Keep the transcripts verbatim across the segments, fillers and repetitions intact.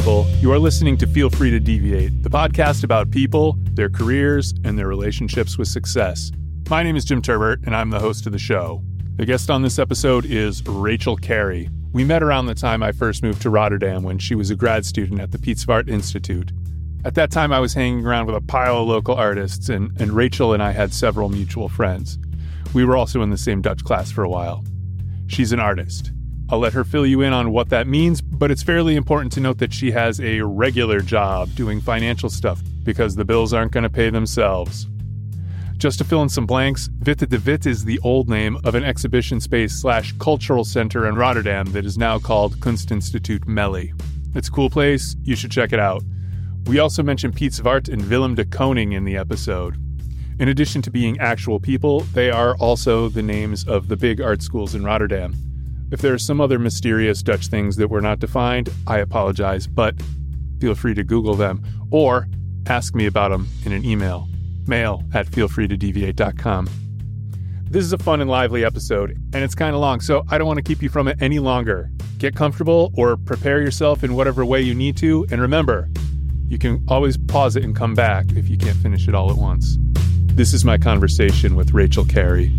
people. You are listening to Feel Free to Deviate, the podcast about people, their careers, and their relationships with success. My name is Jim Turbert, and I'm the host of the show. The guest on this episode is Rachel Carey. We met around the time I first moved to Rotterdam when she was a grad student at the Piet Zwart Institute. At that time, I was hanging around with a pile of local artists, and, and Rachel and I had several mutual friends. We were also in the same Dutch class for a while. She's an artist. I'll let her fill you in on what that means, but it's fairly important to note that she has a regular job doing financial stuff because the bills aren't going to pay themselves. Just to fill in some blanks, Witte de Wit is the old name of an exhibition space slash cultural center in Rotterdam that is now called Kunstinstituut Melly. It's a cool place. You should check it out. We also mentioned Piet Zwart and Willem de Koning in the episode. In addition to being actual people, they are also the names of the big art schools in Rotterdam. If there are some other mysterious Dutch things that were not defined, I apologize, but feel free to Google them or ask me about them in an email. Mail at feel free to deviate dot com. This is a fun and lively episode, and it's kind of long, so I don't want to keep you from it any longer. Get comfortable or prepare yourself in whatever way you need to, and remember, you can always pause it and come back if you can't finish it all at once. This is my conversation with Rachel Carey.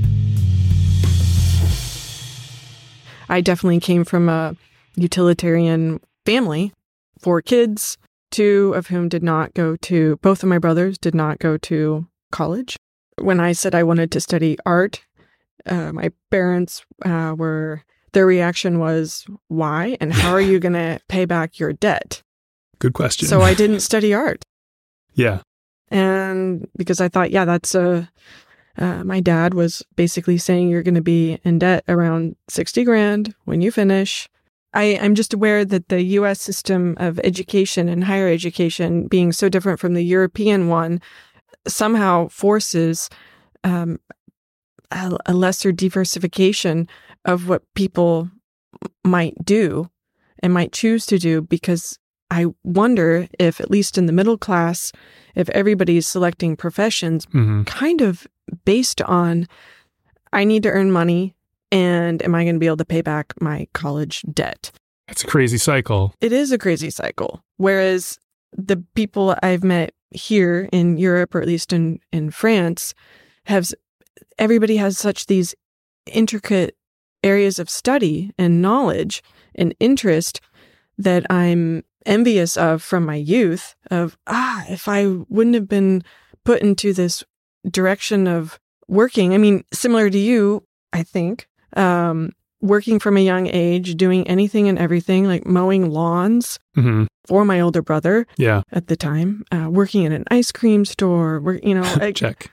I definitely came from a utilitarian family, four kids, two of whom did not go to, both of my brothers did not go to college. When I said I wanted to study art, uh, my parents uh, were, their reaction was, why? And how are you going to pay back your debt? Good question. So I didn't study art. Yeah. And because I thought, yeah, that's a, uh, my dad was basically saying you're going to be in debt around sixty grand when you finish. I, I'm just aware that the U S system of education and higher education being so different from the European one somehow forces um, a, a lesser diversification of what people might do and might choose to do, because I wonder if, at least in the middle class, if everybody's selecting professions mm-hmm. kind of based on, I need to earn money, and am I going to be able to pay back my college debt? It's a crazy cycle. It is a crazy cycle. Whereas the people I've met here in Europe, or at least in, in France, have, everybody has such these intricate areas of study and knowledge and interest that I'm envious of from my youth of, ah, if I wouldn't have been put into this direction of working. I mean, similar to you, I think, um, working from a young age, doing anything and everything, like mowing lawns mm-hmm. for my older brother yeah. at the time, uh, working in an ice cream store, work, you know. I, Check.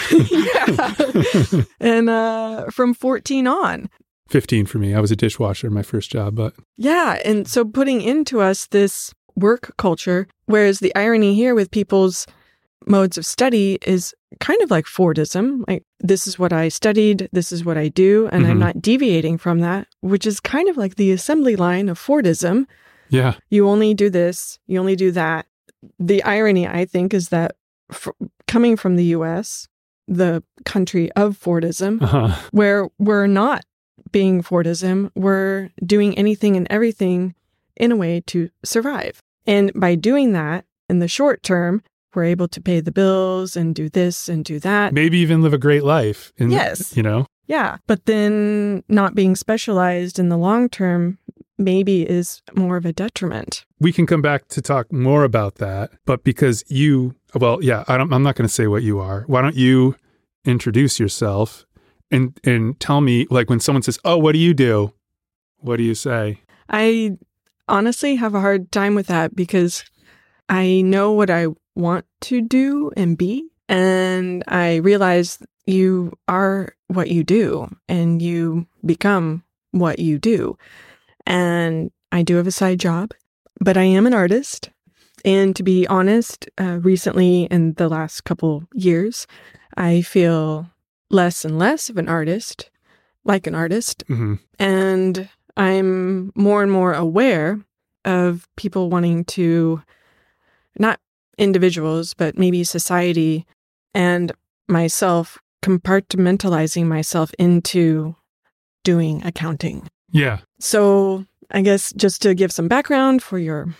yeah. And uh, from fourteen on. fifteen for me. I was a dishwasher in my first job, but. Yeah. And so putting into us this work culture, whereas the irony here with people's modes of study is kind of like Fordism. Like, this is what I studied, this is what I do, and mm-hmm. I'm not deviating from that, which is kind of like the assembly line of Fordism. Yeah. You only do this, you only do that. The irony, I think, is that f- coming from the U S, the country of Fordism, uh-huh. where we're not being Fordism, we're doing anything and everything in a way to survive. And by doing that, in the short term, we're able to pay the bills and do this and do that. Maybe even live a great life. In, yes. You know? Yeah. But then not being specialized in the long term maybe is more of a detriment. We can come back to talk more about that. But because you, well, yeah, I don't, I'm not going to say what you are. Why don't you introduce yourself and, and tell me, like, when someone says, oh, what do you do? What do you say? I honestly have a hard time with that because I know what I want to do and be. And I realize you are what you do and you become what you do. And I do have a side job, but I am an artist. And to be honest, uh, recently in the last couple years, I feel less and less of an artist, like an artist. Mm-hmm. And I'm more and more aware of people wanting to, not individuals, but maybe society and myself compartmentalizing myself into doing accounting. Yeah. So I guess just to give some background for your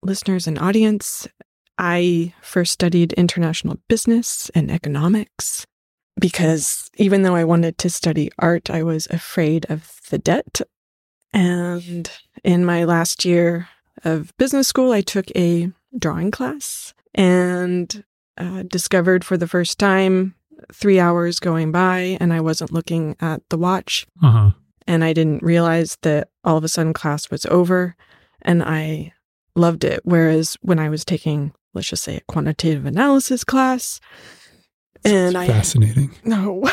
listeners and audience, I first studied international business and economics because even though I wanted to study art, I was afraid of the debt. And in my last year of business school, I took a drawing class and uh, discovered for the first time three hours going by and I wasn't looking at the watch. Uh-huh. And I didn't realize that all of a sudden class was over and I loved it. Whereas when I was taking, let's just say, a quantitative analysis class, and I fascinating. No,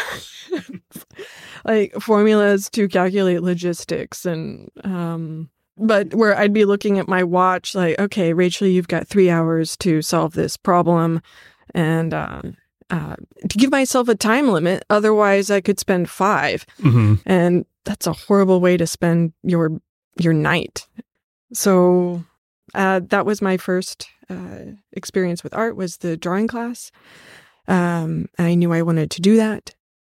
like formulas to calculate logistics, and um, but where I'd be looking at my watch, like, okay, Rachel, you've got three hours to solve this problem, and um, uh, to give myself a time limit, otherwise I could spend five, mm-hmm. and that's a horrible way to spend your your night. So uh, that was my first uh, experience with art, was the drawing class. Um, I knew I wanted to do that.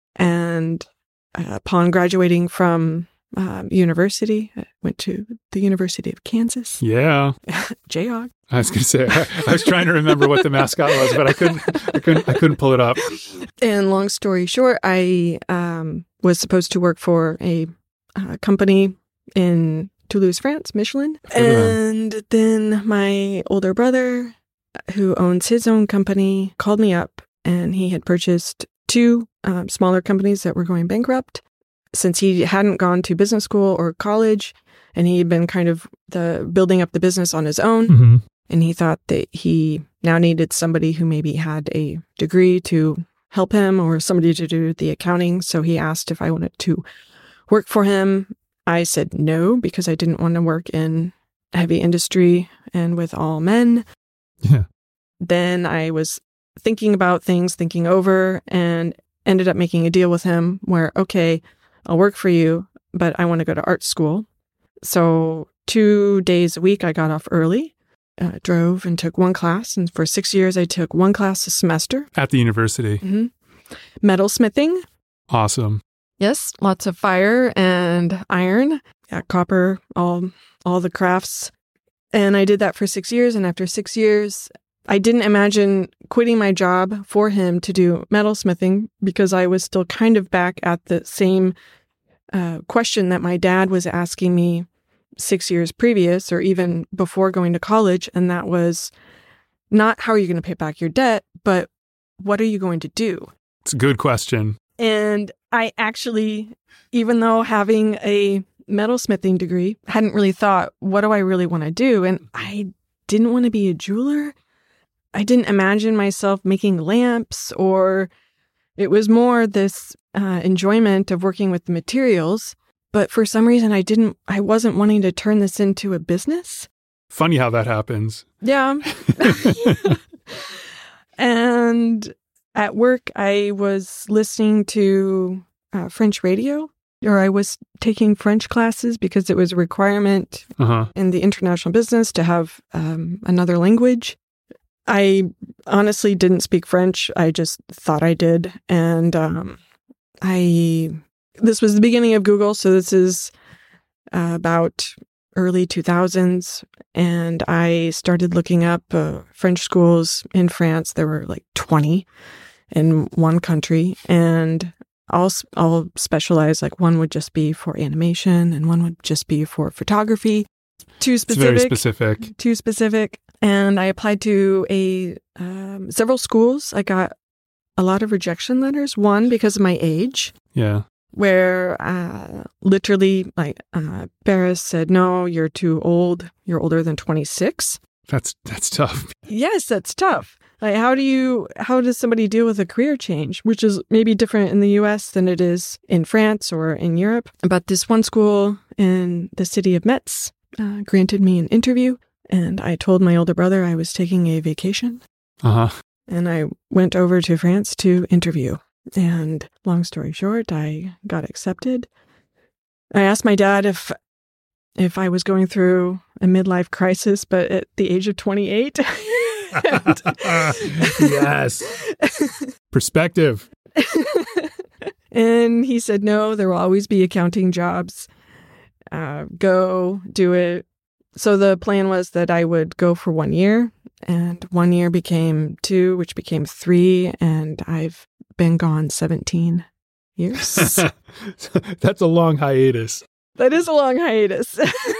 And uh, upon graduating from um, university, I went to the University of Kansas. Yeah. Jayhawk. I was going to say, I, I was trying to remember what the mascot was, but I couldn't, I couldn't, I couldn't pull it up. And long story short, I um, was supposed to work for a uh, company in Toulouse, France, Michelin. And then my older brother, who owns his own company, called me up, and he had purchased two um, smaller companies that were going bankrupt. Since he hadn't gone to business school or college, and he had been kind of the building up the business on his own, mm-hmm. and he thought that he now needed somebody who maybe had a degree to help him or somebody to do the accounting. So he asked if I wanted to work for him. I said no, because I didn't want to work in heavy industry and with all men. Yeah. Then I was thinking about things, thinking over, and ended up making a deal with him where, okay, I'll work for you, but I want to go to art school. So two days a week, I got off early, uh, drove and took one class. And for six years, I took one class a semester. At the university. Mm-hmm. Metalsmithing. Awesome. Yes, lots of fire and iron, yeah, copper, all all the crafts. And I did that for six years. And after six years, I didn't imagine quitting my job for him to do metalsmithing, because I was still kind of back at the same uh, question that my dad was asking me six years previous, or even before going to college. And that was not how are you going to pay back your debt, but what are you going to do? It's a good question. And I actually, even though having a metalsmithing degree, hadn't really thought, what do I really want to do? And I didn't want to be a jeweler. I didn't imagine myself making lamps, or it was more this uh, enjoyment of working with the materials. But for some reason, I didn't, I wasn't wanting to turn this into a business. Funny how that happens. Yeah. And at work, I was listening to uh, French radio, or I was taking French classes because it was a requirement uh-huh. in the international business to have um, another language. I honestly didn't speak French. I just thought I did. And um, I, this was the beginning of Google. So this is uh, about early two thousands. And I started looking up uh, French schools in France. There were like twenty in one country. And I'll, I'll specialize, like one would just be for animation and one would just be for photography. Too specific. It's very specific. Too specific. And I applied to a um, several schools. I got a lot of rejection letters. One, because of my age. Yeah. Where uh, literally, like, uh, Paris said, no, you're too old. You're older than twenty-six. That's that's tough. Yes, that's tough. Like, how do you, how does somebody deal with a career change, which is maybe different in the U S than it is in France or in Europe? But this one school in the city of Metz uh, granted me an interview. And I told my older brother I was taking a vacation. Uh-huh. And I went over to France to interview. And long story short, I got accepted. I asked my dad if if I was going through a midlife crisis, but at the age of twenty-eight. and, yes. Perspective. And he said, no, there will always be accounting jobs. Uh, go do it. So the plan was that I would go for one year, and one year became two, which became three, and I've been gone seventeen years. That's a long hiatus. That is a long hiatus.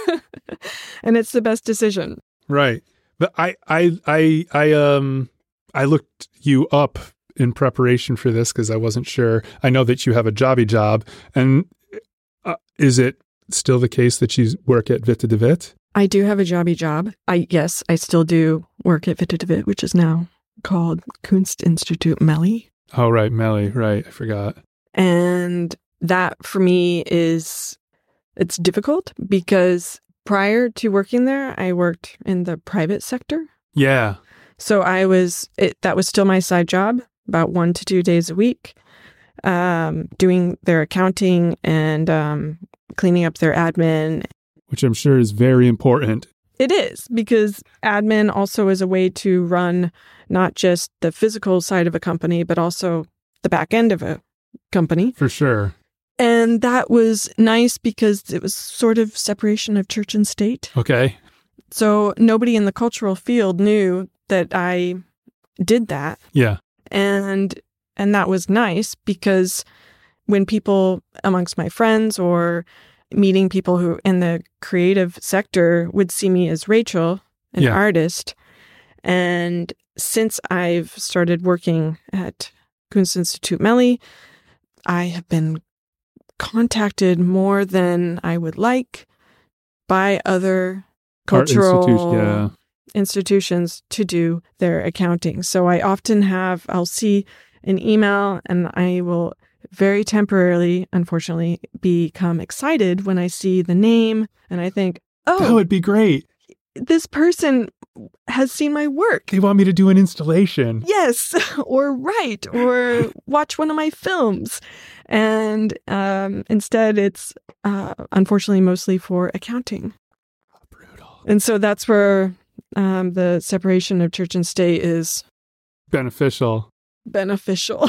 And it's the best decision. Right. But I, I, I, I, um, I looked you up in preparation for this because I wasn't sure. I know that you have a jobby job. And uh, is it still the case that you work at Witte de With? I do have a jobby job. I yes, I still do work at Witte de With, which is now called Kunstinstituut Melly. Oh, right. Melly. Right. I forgot. And that for me is, it's difficult because prior to working there, I worked in the private sector. Yeah. So I was, it, that was still my side job, about one to two days a week, um, doing their accounting and um, cleaning up their admin. Which I'm sure is very important. It is, because admin also is a way to run not just the physical side of a company, but also the back end of a company. For sure. And that was nice because it was sort of separation of church and state. Okay. So nobody in the cultural field knew that I did that. Yeah. And and that was nice because when people amongst my friends or meeting people who in the creative sector would see me as Rachel, an Yeah. artist. And since I've started working at Kunstinstituut Melly, I have been contacted more than I would like by other Art cultural institution, yeah. institutions to do their accounting. So I often have, I'll see an email and I will very temporarily, unfortunately, become excited when I see the name and I think, oh, That would be great. this person has seen my work. They want me to do an installation. Yes, or write, or watch one of my films. And um, instead, it's uh, unfortunately mostly for accounting. Brutal. And so that's where um, the separation of church and state is Beneficial. beneficial.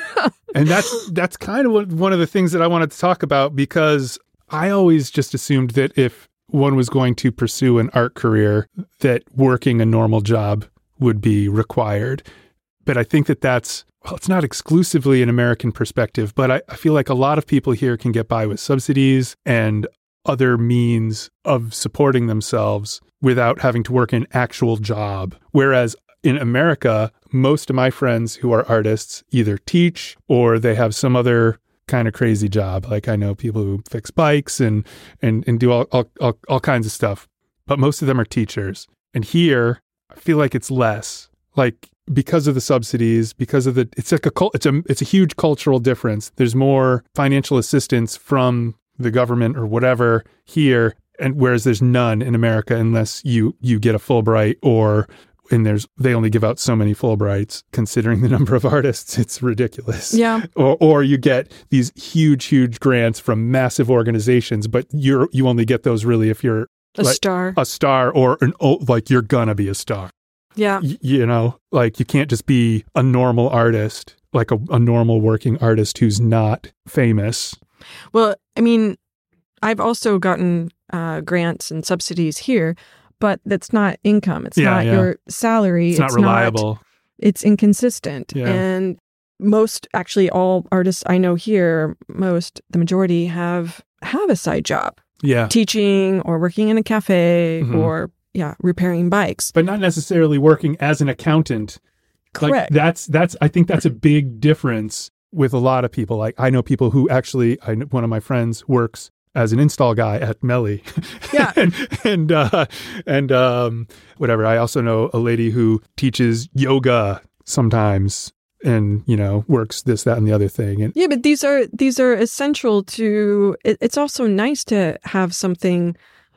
And that's that's kind of what, one of the things that I wanted to talk about, because I always just assumed that if one was going to pursue an art career, that working a normal job would be required. But I think that that's, well, it's not exclusively an American perspective, but I, I feel like a lot of people here can get by with subsidies and other means of supporting themselves without having to work an actual job. Whereas in America, most of my friends who are artists either teach or they have some other kind of crazy job. Like I know people who fix bikes and and, and do all, all, all, all kinds of stuff. But most of them are teachers. And here, I feel like it's less. Like because of the subsidies, because of the, it's like a, cul- it's a, it's a huge cultural difference. There's more financial assistance from the government or whatever here. And whereas there's none in America unless you, you get a Fulbright or, and there's, they only give out so many Fulbrights considering the number of artists. It's ridiculous. Yeah. Or, or you get these huge, huge grants from massive organizations, but you're, you only get those really if you're A like, star. a star or an, oh, like you're gonna be a star. Yeah. Y- you know, like you can't just be a normal artist, like a, a normal working artist who's not famous. Well, I mean, I've also gotten uh, grants and subsidies here, but that's not income. It's Yeah, not yeah. your salary. It's, not reliable. It's inconsistent. Yeah. And most, actually all artists I know here, most, the majority have have a side job. Yeah. Teaching or working in a cafe Mhm. or, yeah, repairing bikes. But not necessarily working as an accountant. Like Correct. that's, that's, I think that's a big difference with a lot of people. Like I know people who actually, I know one of my friends works as an install guy at Melly. Yeah. and, and, uh, and, um, whatever. I also know a lady who teaches yoga sometimes and, you know, works this, that, and the other thing. And Yeah, but these are these are essential to. It, it's also nice to have something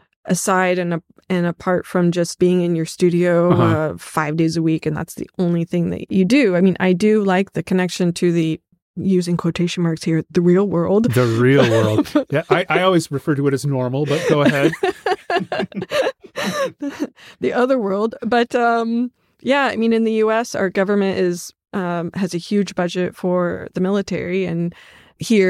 aside and a, and apart from just being in your studio Uh-huh. uh, five days a week, and that's the only thing that you do. I mean, I do like the connection to the, using quotation marks here, the real world. the real world. Yeah. I, I always refer to it as normal, but go ahead. The other world, but um, yeah, I mean, in the U S, our government is um, has a huge budget for the military, and here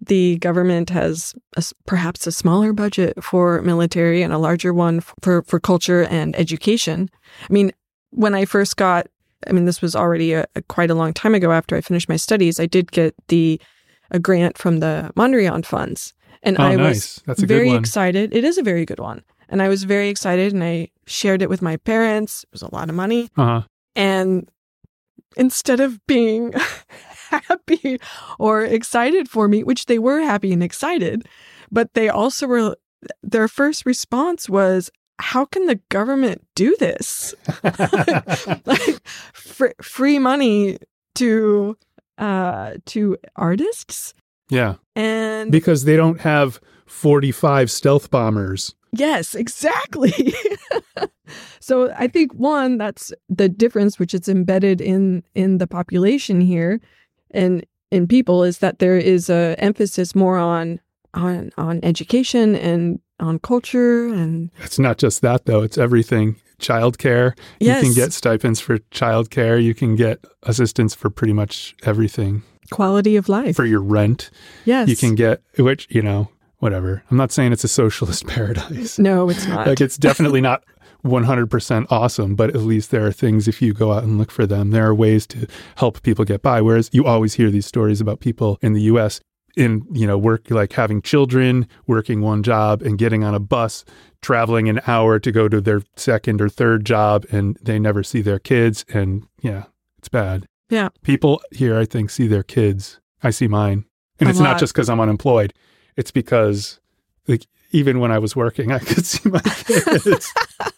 the government has a, perhaps a smaller budget for military and a larger one for, for culture and education. I mean, when I first got, I mean, this was already a, a quite a long time ago after I finished my studies, I did get the a grant from the Mondrian funds. And oh, I nice. was That's a very good one. excited. It is a very good one. And I was very excited and I shared it with my parents. It was a lot of money. Uh-huh. And instead of being happy or excited for me, which they were happy and excited, but they also were, their first response was, how can the government do this? Like, fr- free money to uh, to artists? Yeah. And because they don't have forty-five stealth bombers. Yes, exactly. So I think, one, that's the difference, which is embedded in, in the population here and in people, is that there is a emphasis more on on on education and on culture. And it's not just that, though. It's everything. Childcare. Yes. You can get stipends for childcare. You can get assistance for pretty much everything. Quality of life. For your rent. Yes. You can get, which, you know, whatever. I'm not saying it's a socialist paradise. No, it's not. Like, it's definitely not one hundred percent awesome, but at least there are things, if you go out and look for them, there are ways to help people get by. Whereas you always hear these stories about people in the U S in, you know, work, like having children, working one job and getting on a bus, traveling an hour to go to their second or third job, and they never see their kids. And yeah, it's bad. Yeah. People here, I think, see their kids. I see mine. And A it's lot. not just because I'm unemployed. It's because, like, even when I was working, I could see my kids.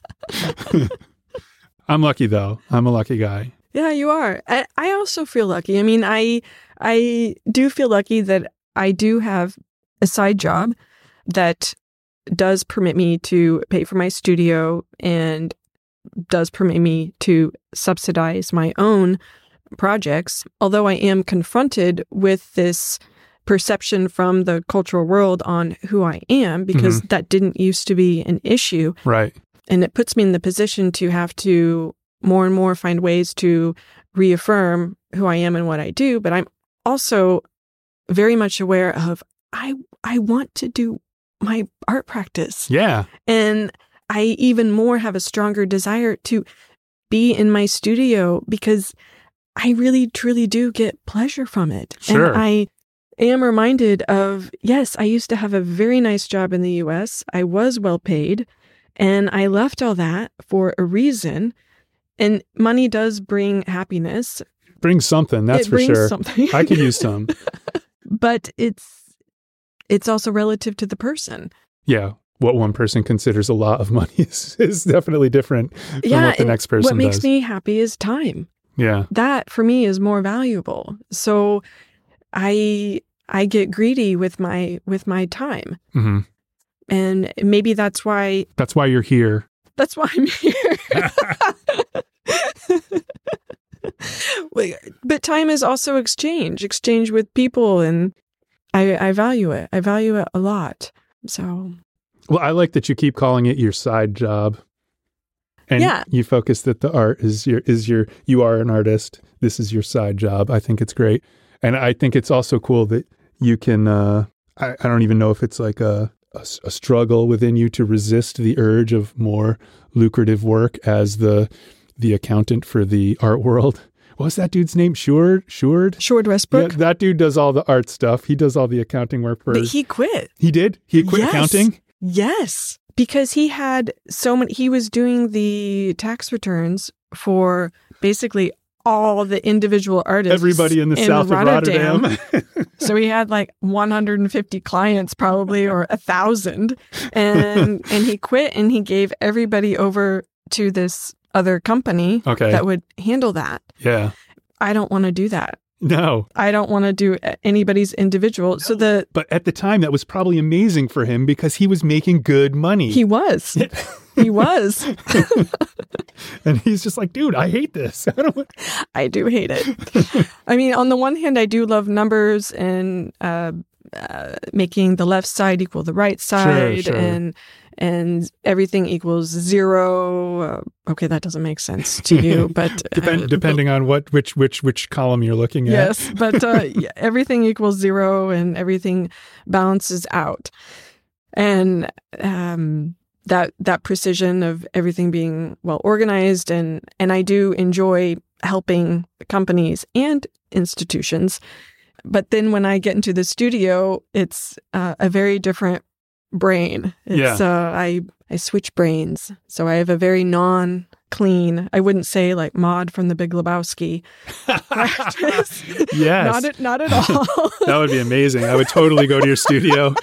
I'm lucky, though. I'm a lucky guy. Yeah, you are. I, I also feel lucky. I mean, I I do feel lucky that I do have a side job that does permit me to pay for my studio and does permit me to subsidize my own projects. Although I am confronted with this perception from the cultural world on who I am, because Mm-hmm. that didn't used to be an issue. Right. And it puts me in the position to have to more and more find ways to reaffirm who I am and what I do. But I'm also very much aware of, I I want to do my art practice. Yeah. And I even more have a stronger desire to be in my studio because I really, truly do get pleasure from it. Sure. And I am reminded of, yes, I used to have a very nice job in the U S. I was well paid, and I left all that for a reason. And money does bring happiness. Brings something, that's it for brings sure. Something. I could use some. But it's it's also relative to the person. Yeah. What one person considers a lot of money is, is definitely different from yeah, what the next person What makes does. me happy is time. Yeah. That for me is more valuable. So I I get greedy with my with my time. Mm-hmm. And maybe that's why That's why you're here. that's why I'm here. But time is also exchange, exchange with people, and I I value it. I value it a lot. So Well, I like that you keep calling it your side job. And Yeah. you focus that the art is your, is your, you are an artist. This is your side job. I think it's great. And I think it's also cool that you can, uh, I, I don't even know if it's like a, a, a struggle within you to resist the urge of more lucrative work as the, the accountant for the art world. What was that dude's name? Sheward? Sheward? Short Westbrook. Yeah, that dude does all the art stuff. He does all the accounting work for But he quit. He did? He quit Yes. accounting? Yes, because he had so many, he was doing the tax returns for basically all the individual artists. Everybody in the south of Rotterdam. So he had like one hundred fifty clients probably, or a thousand. And, and he quit and he gave everybody over to this other company Okay. that would handle that. Yeah. I don't want to do that. No. I don't want to do anybody's individual. So the, But at the time, that was probably amazing for him because he was making good money. he was, he was. And he's just like, dude, I hate this. I don't want... I do hate it. I mean, on the one hand, I do love numbers and uh, uh, making the left side equal the right side, sure. and and everything equals zero. Uh, okay, that doesn't make sense to you, but Depend, uh, depending on what which which which column you're looking at. Yes, but uh, yeah, everything equals zero, and everything balances out, and um, that that precision of everything being well organized, and and I do enjoy helping companies and institutions. But then when I get into the studio, it's uh, a very different brain. It's, yeah. uh, I, I switch brains. So I have a very non-clean, I wouldn't say like Maude from The Big Lebowski practice. Yes. Not at, not at all. That would be amazing. I would totally go to your studio.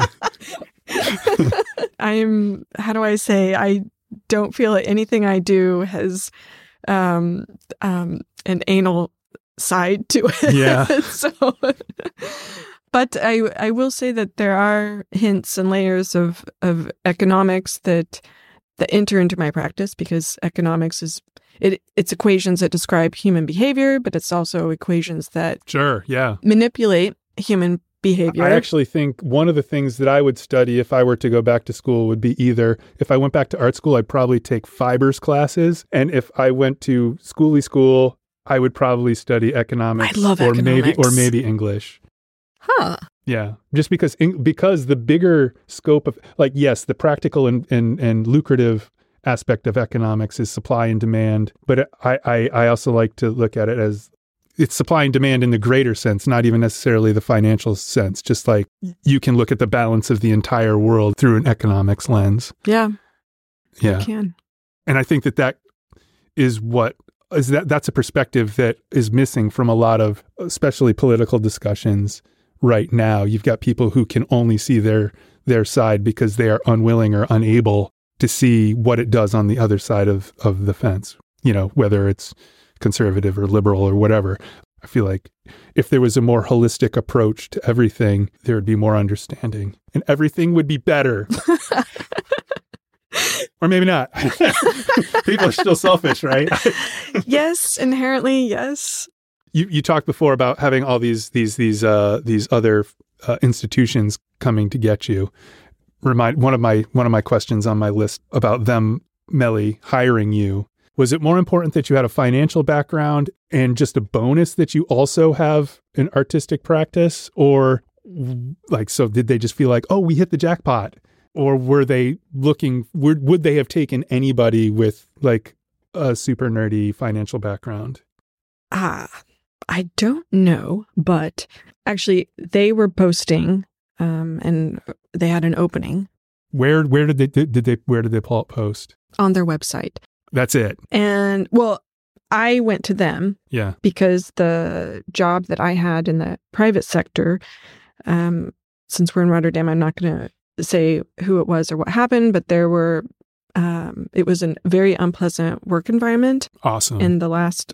I'm, how do I say, I don't feel that anything I do has um, um, an anal side to it. Yeah. So, but I I will say that there are hints and layers of of economics that that enter into my practice, because economics is it it's equations that describe human behavior, but it's also equations that Sure, yeah. manipulate human behavior. I actually think one of the things that I would study if I were to go back to school would be either, if I went back to art school, I'd probably take fibers classes. And if I went to schooly school, I would probably study economics. I love or economics. maybe or maybe English. Huh. Yeah, just because because the bigger scope of, like, yes, the practical and, and, and lucrative aspect of economics is supply and demand. But I, I, I also like to look at it as it's supply and demand in the greater sense, not even necessarily the financial sense. Just like you can look at the balance of the entire world through an economics lens. Yeah. Yeah. You can. And I think that that is what is that that's a perspective that is missing from a lot of, especially political discussions right now. You've got people who can only see their their side because they are unwilling or unable to see what it does on the other side of, of the fence, you know, whether it's conservative or liberal or whatever. I feel like if there was a more holistic approach to everything, there would be more understanding and everything would be better. Or maybe not. People are still selfish, right? Yes, inherently, yes. You you talked before about having all these these these uh, these other uh, institutions coming to get you. Remind one of my one of my questions on my list about them, Melly, hiring you. Was it more important that you had a financial background and just a bonus that you also have an artistic practice, or like so did they just feel like, oh, we hit the jackpot? Or were they looking, would, would they have taken anybody with like a super nerdy financial background? Ah, I don't know, but actually they were posting um, and they had an opening. Where where did they did they where did they pull up post? On their website. That's it. And well, I went to them. Yeah. Because the job that I had in the private sector, um, since we're in Rotterdam, I'm not going to say who it was or what happened, but there were, um, it was a very unpleasant work environment. Awesome. In the last,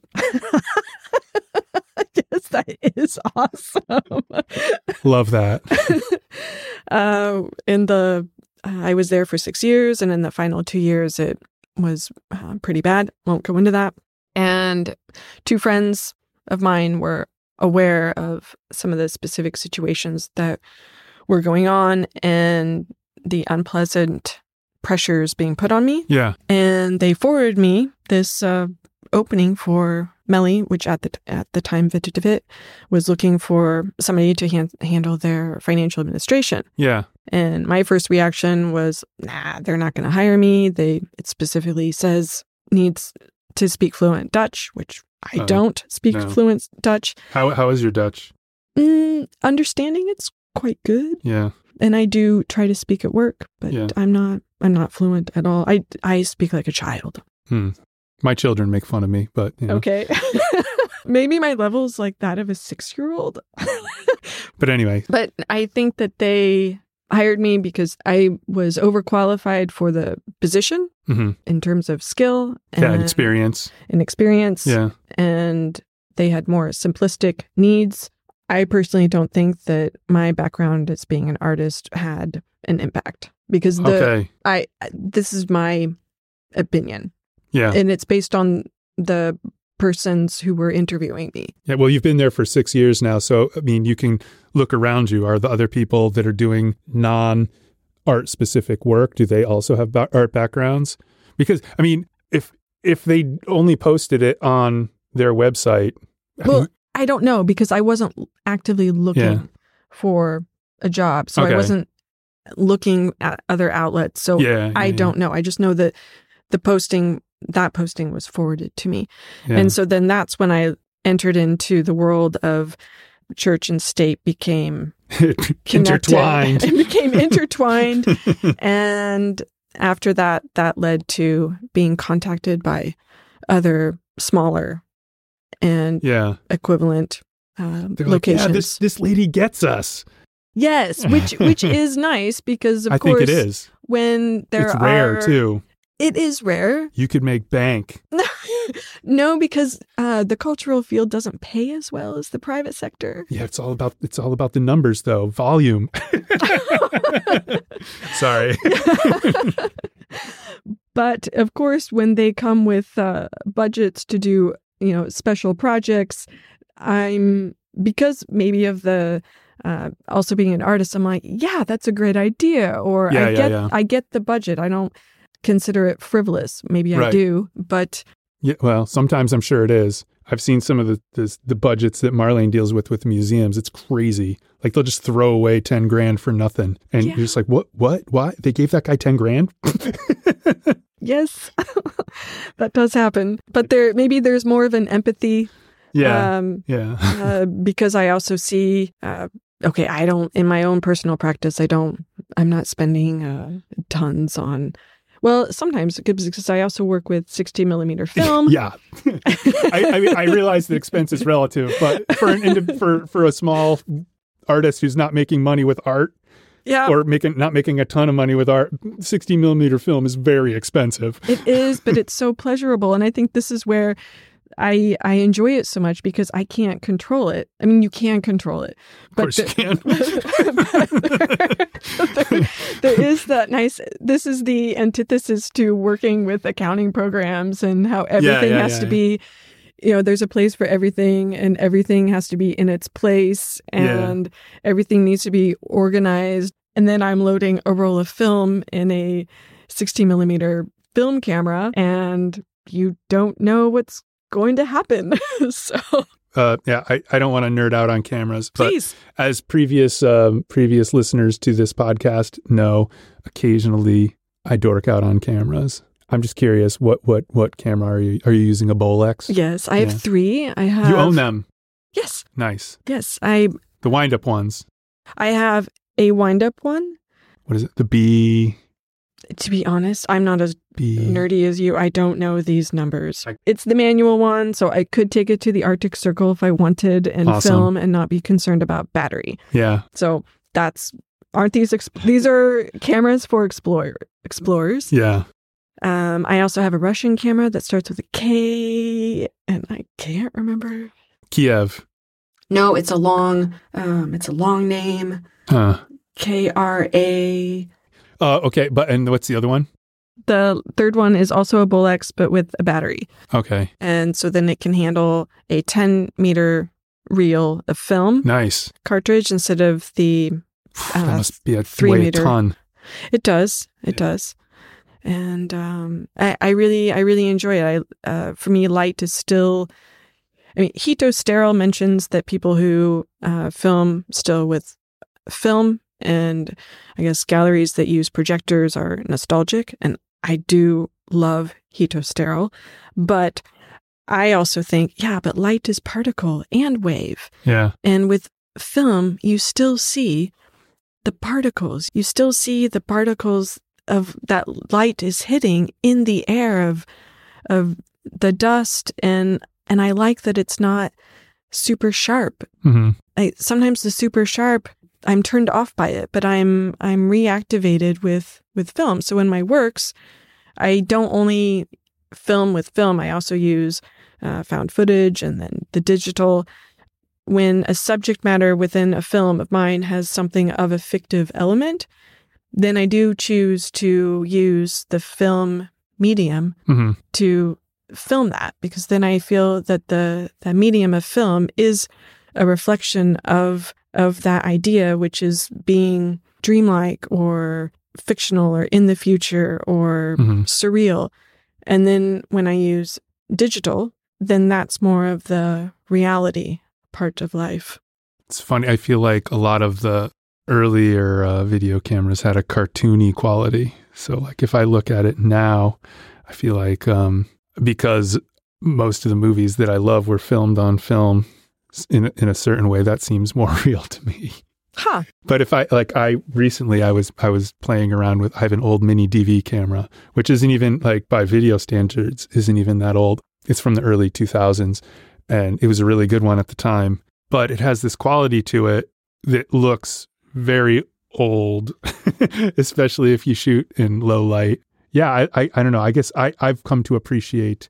yes, that is awesome. Love that. uh, in the, uh, I was there for six years, and in the final two years, it was uh, pretty bad. Won't go into that. And two friends of mine were aware of some of the specific situations that were going on and the unpleasant pressures being put on me. Yeah. And they forwarded me this uh, opening for Melly, which at the at the time Vitivit was looking for somebody to hand, handle their financial administration. Yeah. And my first reaction was, nah, they're not going to hire me. They it specifically says needs to speak fluent Dutch, which I uh, don't speak no. fluent Dutch. How How is your Dutch? Mm, understanding it's quite good. Yeah. And I do try to speak at work, but yeah. I'm not I'm not fluent at all. I, I speak like a child. Hmm. My children make fun of me, but you know. Okay. Maybe my level's like that of a six-year-old. But anyway. But I think that they hired me because I was overqualified for the position mm-hmm. in terms of skill and, yeah, and experience. And experience. Yeah. And they had more simplistic needs. I personally don't think that my background as being an artist had an impact because the okay. I this is my opinion. Yeah. And it's based on the persons who were interviewing me. Yeah, well, you've been there for six years now, so I mean, you can look around you. Are the other people that are doing non art specific work? Do they also have ba- art backgrounds? Because I mean, if if they only posted it on their website, I well, mean, I don't know because I wasn't actively looking Yeah. for a job, so Okay. I wasn't looking at other outlets. So yeah, I yeah, don't know. I just know that the posting, that posting was forwarded to me. yeah. And so then that's when I entered into the world of church and state became connected. intertwined. It became intertwined. And after that, that led to being contacted by other smaller and Yeah, equivalent um, They're like, locations. yeah, this this lady gets us. Yes, which which is nice because of I course think it is. when there It's rare are too. it is rare. You could make bank. No, because uh, the cultural field doesn't pay as well as the private sector. Yeah, it's all about it's all about the numbers though. Volume. Sorry. But of course, when they come with uh, budgets to do, you know, special projects, I'm because maybe of the uh, also being an artist, I'm like, yeah, that's a great idea, or Yeah, I yeah, get yeah. I get the budget. I don't consider it frivolous. Maybe I Right. do, but Yeah, well, sometimes I'm sure it is. I've seen some of the, the the budgets that Marlene deals with with museums. It's crazy. Like they'll just throw away ten grand for nothing, and Yeah. you're just like, what? What? Why? They gave that guy ten grand? yes, that does happen. But there maybe there's more of an empathy. Yeah, Um, yeah, uh, because I also see, uh, okay, I don't, in my own personal practice, I don't, I'm not spending uh, tons on, well, sometimes because I also work with sixty millimeter film. yeah. I, I mean, I realize the expense is relative, but for an indi- for for a small artist who's not making money with art, Yeah, or making not making a ton of money with art, sixty millimeter film is very expensive. it is, but it's so pleasurable. And I think this is where I I enjoy it so much because I can't control it. I mean, you can control it. Of But course you can. there, there is that nice, this is the antithesis to working with accounting programs and how everything yeah, has yeah, to yeah. be, you know, there's a place for everything and everything has to be in its place and everything needs to be organized. And then I'm loading a roll of film in a sixty millimeter film camera and you don't know what's going to happen. So Uh, yeah, I, I don't want to nerd out on cameras, but please. as previous um, previous listeners to this podcast know, occasionally I dork out on cameras. I'm just curious, what what what camera are you? Are you using a Bolex? Yes, I have Yeah. three. I have. You own them. Yes, Nice. yes. I The wind up ones. I have a wind up one. What is it? The B To be honest, I'm not as B. nerdy as you. I don't know these numbers. I- It's the manual one, so I could take it to the Arctic Circle if I wanted and Awesome. film and not be concerned about battery. Yeah. So that's aren't these ex- these are cameras for explorer explorers. Yeah. Um, I also have a Russian camera that starts with a K, and I can't remember. Kiev. No, it's a long. Um, it's a long name. Huh. K R A. Uh, okay, but and what's the other one? The third one is also a Bolex, but with a battery. Okay. And so then it can handle a ten meter reel of film Nice. cartridge instead of the, that uh, must be a three weigh a meter. ton. it does, it does. And um, I, I really, I really enjoy it. I, uh, for me, light is still, I mean, Hito Sterile mentions that people who uh, film still with film and I guess galleries that use projectors are nostalgic. And I do love Hito Sterile. But I also think, yeah, but light is particle and wave. Yeah. And with film, you still see the particles. You still see the particles of that light is hitting in the air of of the dust. And and I like that it's not super sharp. Mm-hmm. I, sometimes the super sharp, I'm turned off by it, but I'm I'm reactivated with with film. So in my works, I don't only film with film. I also use uh, found footage and then the digital. When a subject matter within a film of mine has something of a fictive element, then I do choose to use the film medium Mm-hmm. to film that, because then I feel that the, the medium of film is a reflection of of that idea, which is being dreamlike or fictional or in the future or Mhm. surreal. And then when I use digital, then that's more of the reality part of life. It's funny. I feel like a lot of the earlier uh, video cameras had a cartoony quality. So like if I look at it now, I feel like um, because most of the movies that I love were filmed on film in, in a certain way, that seems more real to me. Huh. But if I like, I recently I was I was playing around with. I have an old mini D V camera, which isn't even like by video standards isn't even that old. It's from the early two thousands, and it was a really good one at the time. But it has this quality to it that looks very old, especially if you shoot in low light. Yeah, I I, I don't know. I guess I I've come to appreciate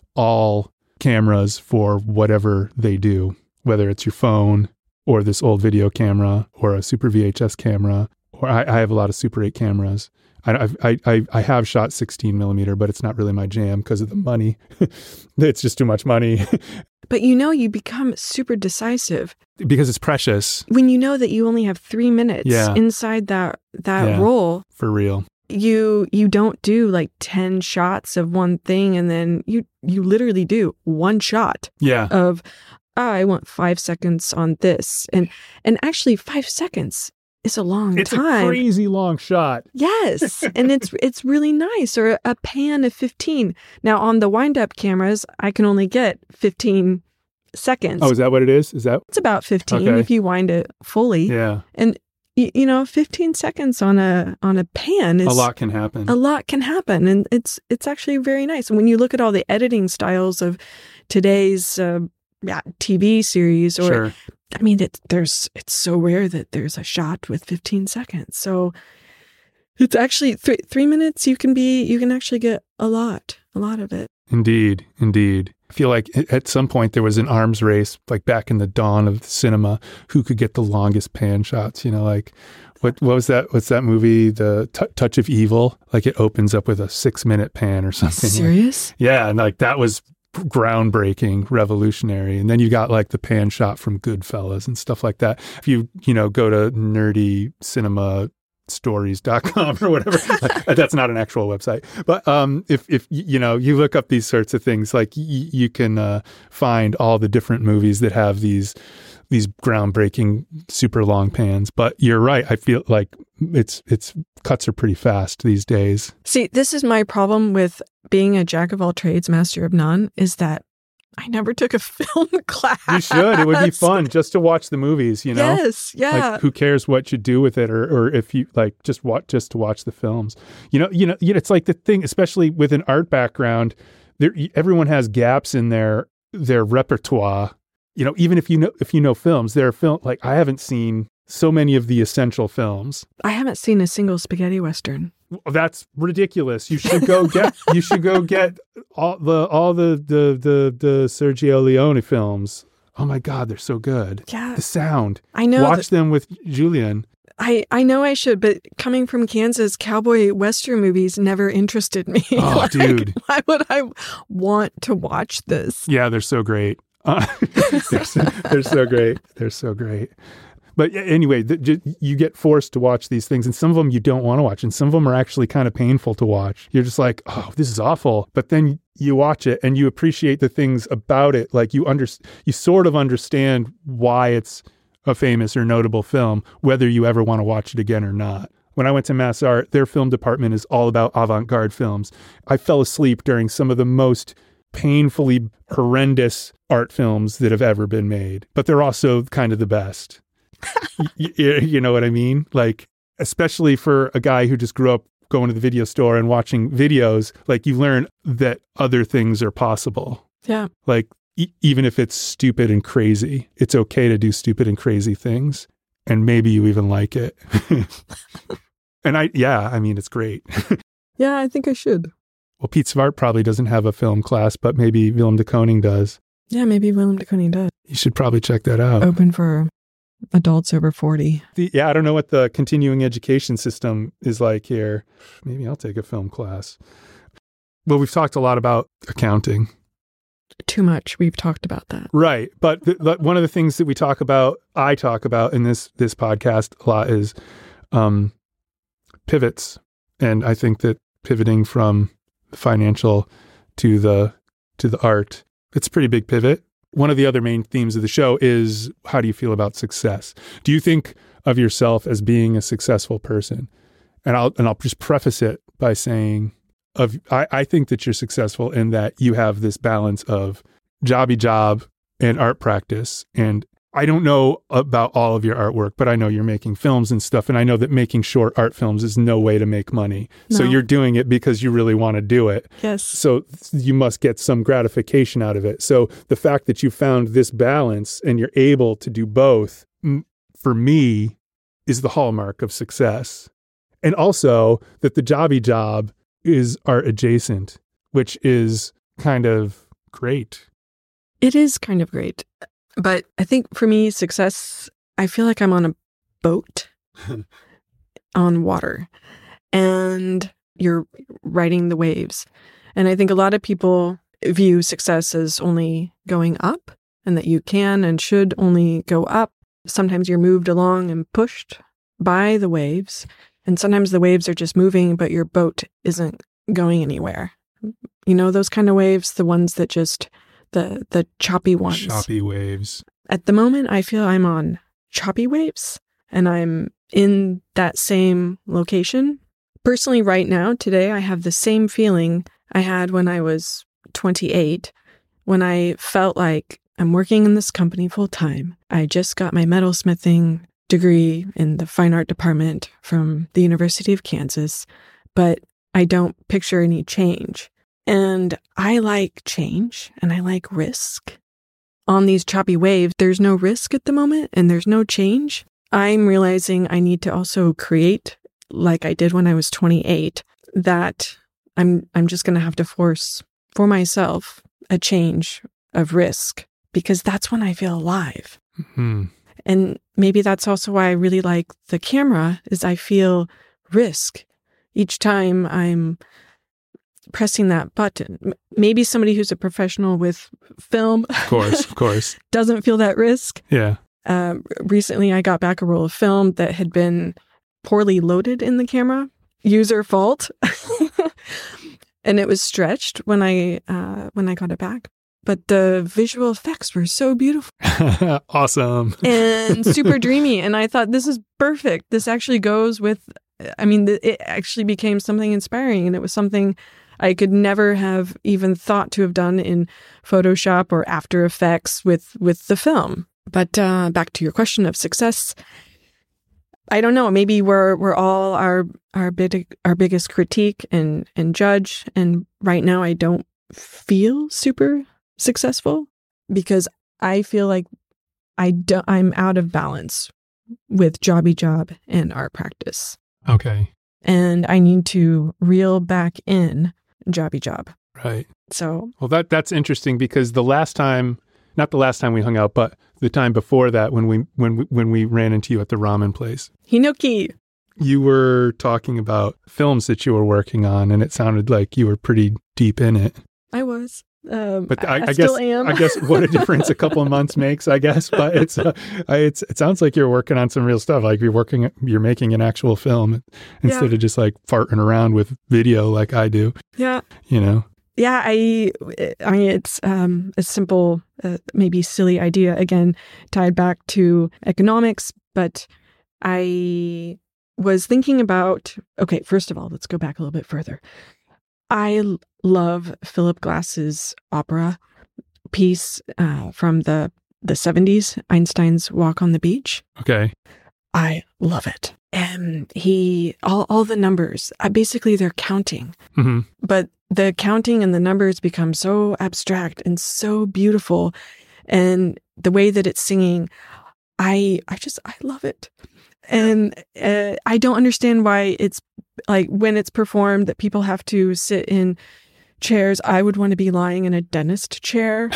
all cameras for whatever they do, whether it's your phone or this old video camera or a Super V H S camera, or I, I have a lot of Super eight cameras. I, I, I, I have shot sixteen millimeter, but it's not really my jam because of the money. It's just too much money. But you know, you become super decisive. Because it's precious. When you know that you only have three minutes Yeah. inside that, that Yeah. roll, For real. you you don't do like ten shots of one thing and then you you literally do one shot Yeah. of oh, I want five seconds on this. And and actually five seconds is a long It's time. a crazy long shot. Yes. And it's it's really nice. Or a pan of fifteen. Now on the wind up cameras, I can only get fifteen seconds. Oh, is that what it is? Is that? It's about fifteen Okay. if you wind it fully. Yeah. And y- you know, fifteen seconds on a on a pan is A lot can happen. a lot can happen, and it's it's actually very nice. And when you look at all the editing styles of today's uh, yeah, T V series, or Sure. I mean, it, there's it's so rare that there's a shot with fifteen seconds. So it's actually three three minutes. You can be you can actually get a lot, a lot of it. Indeed, indeed. I feel like at some point there was an arms race, like back in the dawn of cinema, who could get the longest pan shots. You know, like what what was that? What's that movie? The T- Touch of Evil. Like it opens up with a six minute pan or something. Serious? Yeah, and like that was groundbreaking, revolutionary. And then you got like the pan shot from Goodfellas and stuff like that. If you you know go to nerdy cinema stories dot com or whatever, that's not an actual website, but um if if you know you look up these sorts of things, like y- you can uh, find all the different movies that have these these groundbreaking super long pans. But you're right, I feel like it's it's cuts are pretty fast these days. See, this is my problem with being a jack of all trades, master of none, is that I never took a film class. You should. It would be fun just to watch the movies, you know? Yes, yeah. Like, who cares what you do with it, or, or if you like just watch just to watch the films. You know, you know, you know, it's like the thing, especially with an art background, there everyone has gaps in their their repertoire. You know, even if you know if you know films, there are film like I haven't seen so many of the essential films. I haven't seen a single spaghetti western. That's ridiculous. You should go get you should go get all the all the the the, the Sergio Leone films. Oh my God, they're so good. Yeah. The sound. I know. Watch that- them with Julian. I, I know I should, but coming from Kansas, cowboy western movies never interested me. Oh, Like, dude. why would I want to watch this? Yeah, they're so great. Uh, they're, so, they're so great. They're so great. But yeah, anyway, the, ju- you get forced to watch these things, and some of them you don't want to watch, and some of them are actually kind of painful to watch. You're just like, oh, this is awful. But then you watch it and you appreciate the things about it. Like you under, you sort of understand why it's a famous or notable film, whether you ever want to watch it again or not. When I went to Mass Art, their film department is all about avant-garde films. I fell asleep during some of the most painfully horrendous art films that have ever been made, but they're also kind of the best. you, you know what I mean? Like, especially for a guy who just grew up going to the video store and watching videos, like you learn that other things are possible. Yeah. Like, e- even if it's stupid and crazy, it's okay to do stupid and crazy things. And maybe you even like it. And I, yeah, I mean, it's great. Yeah, I think I should. Well, Pete Svart probably doesn't have a film class, but maybe Willem de Koning does. Yeah, maybe Willem de Koning does. You should probably check that out. Open for adults over forty. The, yeah, I don't know what the continuing education system is like here. Maybe I'll take a film class. Well, we've talked a lot about accounting. Too much. We've talked about that. Right. But the, the, one of the things that we talk about, I talk about in this this podcast a lot is um, pivots. And I think that pivoting from the financial to the to the art, it's a pretty big pivot. One of the other main themes of the show is, how do you feel about success? Do you think of yourself as being a successful person? And I'll and I'll just preface it by saying, of I, I think that you're successful in that you have this balance of jobby job and art practice. And I don't know about all of your artwork, but I know you're making films and stuff. And I know that making short art films is no way to make money. No. So you're doing it because you really want to do it. Yes. So you must get some gratification out of it. So the fact that you found this balance and you're able to do both, for me, is the hallmark of success. And also that the jobby job is art adjacent, which is kind of great. It is kind of great. But I think for me, success, I feel like I'm on a boat on water and you're riding the waves. And I think a lot of people view success as only going up and that you can and should only go up. Sometimes you're moved along and pushed by the waves. And sometimes the waves are just moving, but your boat isn't going anywhere. You know, those kind of waves, the ones that just... The the choppy ones. Choppy waves. At the moment, I feel I'm on choppy waves and I'm in that same location. Personally, right now, today, I have the same feeling I had when I was twenty-eight, when I felt like I'm working in this company full time. I just got my metalsmithing degree in the fine art department from the University of Kansas, but I don't picture any change. And I like change and I like risk. On these choppy waves, there's no risk at the moment and there's no change. I'm realizing I need to also create, like I did when I was twenty-eight, that I'm I'm just going to have to force for myself a change of risk because that's when I feel alive. Mm-hmm. And maybe that's also why I really like the camera is I feel risk each time I'm pressing that button. Maybe somebody who's a professional with film, of course, of course, doesn't feel that risk. Yeah. Um, recently, I got back a roll of film that had been poorly loaded in the camera, user fault, and it was stretched when I uh, when I got it back. But the visual effects were so beautiful, awesome, and super dreamy. And I thought, this is perfect. This actually goes with. I mean, it actually became something inspiring, and it was something I could never have even thought to have done in Photoshop or After Effects with, with the film. But uh, back to your question of success, I don't know. Maybe we're we're all our our big our biggest critique and and judge. And right now, I don't feel super successful because I feel like I do, I'm out of balance with jobby job and art practice. Okay. And I need to reel back in jobby job. Right. So, well, that that's interesting because the last time, not the last time we hung out, but the time before that, when we when we, when we ran into you at the ramen place, Hinoki, you were talking about films that you were working on, and it sounded like you were pretty deep in it. I was. Um, but I, I, I, I still guess am. I guess what a difference a couple of months makes. I guess, but it's uh, I, it's it sounds like you're working on some real stuff. Like you're working, you're making an actual film instead yeah. of just like farting around with video like I do. Yeah, you know. Yeah, I. I mean, it's um, a simple, uh, maybe silly idea again, tied back to economics. But I was thinking about. Okay, first of all, let's go back a little bit further. I love Philip Glass's opera piece uh, from the, the seventies, Einstein's Walk on the Beach. Okay. I love it. And he, all, all the numbers, uh, basically they're counting. Mm-hmm. But the counting and the numbers become so abstract and so beautiful. And the way that it's singing, I, I just, I love it. And uh, I don't understand why it's like when it's performed that people have to sit in chairs. I would want to be lying in a dentist chair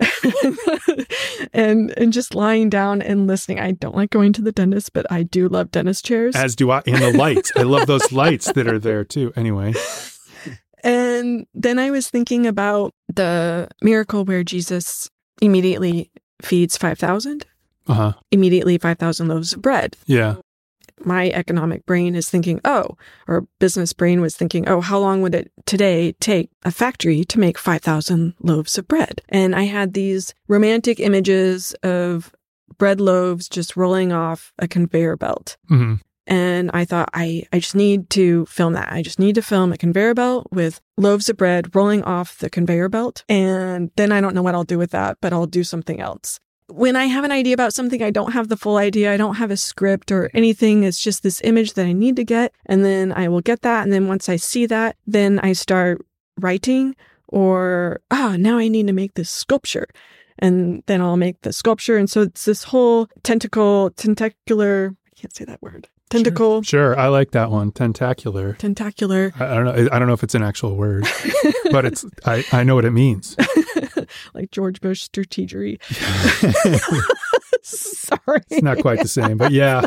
and and just lying down and listening. I don't like going to the dentist, but I do love dentist chairs. As do I. And the lights. I love those lights that are there too. Anyway. And then I was thinking about the miracle where Jesus immediately feeds five thousand. Uh-huh. Immediately five thousand loaves of bread. Yeah. my economic brain is thinking, oh, or business brain was thinking, oh, how long would it today take a factory to make five thousand loaves of bread? And I had these romantic images of bread loaves just rolling off a conveyor belt. Mm-hmm. And I thought, I, I just need to film that. I just need to film a conveyor belt with loaves of bread rolling off the conveyor belt. And then I don't know what I'll do with that, but I'll do something else. When I have an idea about something, I don't have the full idea. I don't have a script or anything. It's just this image that I need to get. And then I will get that. And then once I see that, then I start writing or, ah, now I need to make this sculpture. And then I'll make the sculpture. And so it's this whole tentacle, tentacular, I can't say that word. Tentacle. Sure. sure. I like that one. Tentacular. Tentacular. I, I don't know. I don't know if it's an actual word, but it's, I, I know what it means. Like George Bush strategery. Sorry. It's not quite the same, but yeah.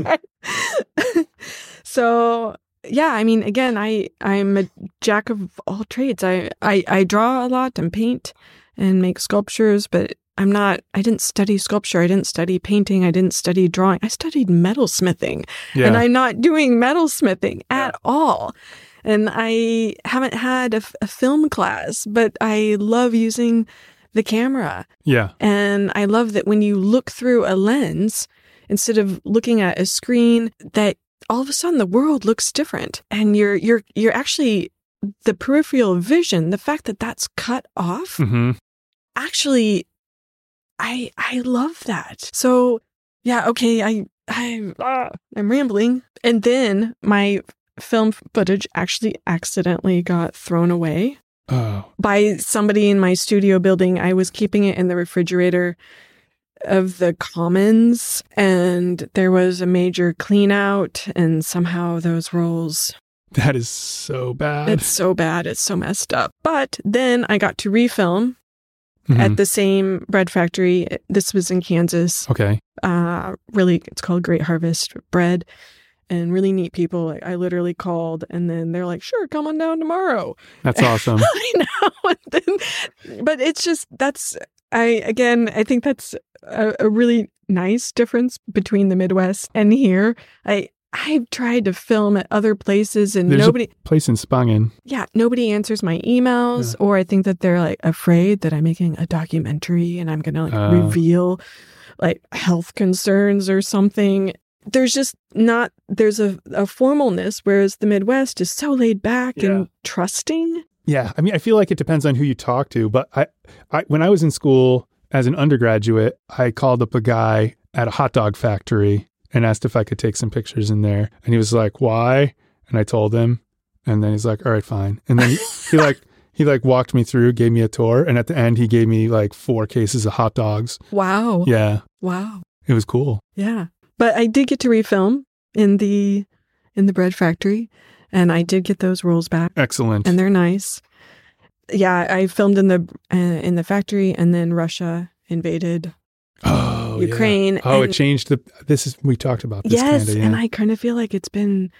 So, yeah, I mean, again, I, I'm a jack of all trades. I, I, I draw a lot and paint and make sculptures, but I'm not, I didn't study sculpture. I didn't study painting. I didn't study drawing. I studied metalsmithing. Yeah. And I'm not doing metalsmithing at all. And I haven't had a, a film class, but I love using the camera. Yeah. And I love that when you look through a lens, instead of looking at a screen, that all of a sudden the world looks different. And you're, you're, you're actually, the peripheral vision, the fact that that's cut off, mm-hmm. actually, I I love that. So yeah, okay, I I uh, I'm rambling, and then my film footage actually accidentally got thrown away oh. by somebody in my studio building. I was keeping it in the refrigerator of the Commons, and there was a major clean out, and somehow those rolls. That is so bad. It's so bad. It's so messed up. But then I got to refilm. Mm-hmm. At the same bread factory. This was in Kansas. Okay. Uh, really, it's called Great Harvest Bread. And really neat people. Like, I literally called and then they're like, sure, come on down tomorrow. That's awesome. I know. And then, but it's just, that's, I, again, I think that's a, a really nice difference between the Midwest and here. I, I've tried to film at other places and There's nobody... a place in Spangen. Yeah, nobody answers my emails, yeah. Or I think that they're like afraid that I'm making a documentary and I'm going to like uh. reveal like health concerns or something. There's just not... There's a, a formalness, whereas the Midwest is so laid back yeah. and trusting. Yeah, I mean, I feel like it depends on who you talk to, but I, I when I was in school as an undergraduate, I called up a guy at a hot dog factory and asked if I could take some pictures in there. And he was like, why? And I told him. And then he's like, all right, fine. And then he, he like, he like walked me through, gave me a tour. And at the end, he gave me like four cases of hot dogs. Wow. Yeah. Wow. It was cool. Yeah. But I did get to refilm in the, in the bread factory. And I did get those rolls back. Excellent. And they're nice. Yeah. I filmed in the, uh, in the factory, and then Russia invaded Oh, Ukraine. Yeah. Oh, and, it changed the, this is, we talked about this. Yes. Kinda, yeah. And I kind of feel like it's been,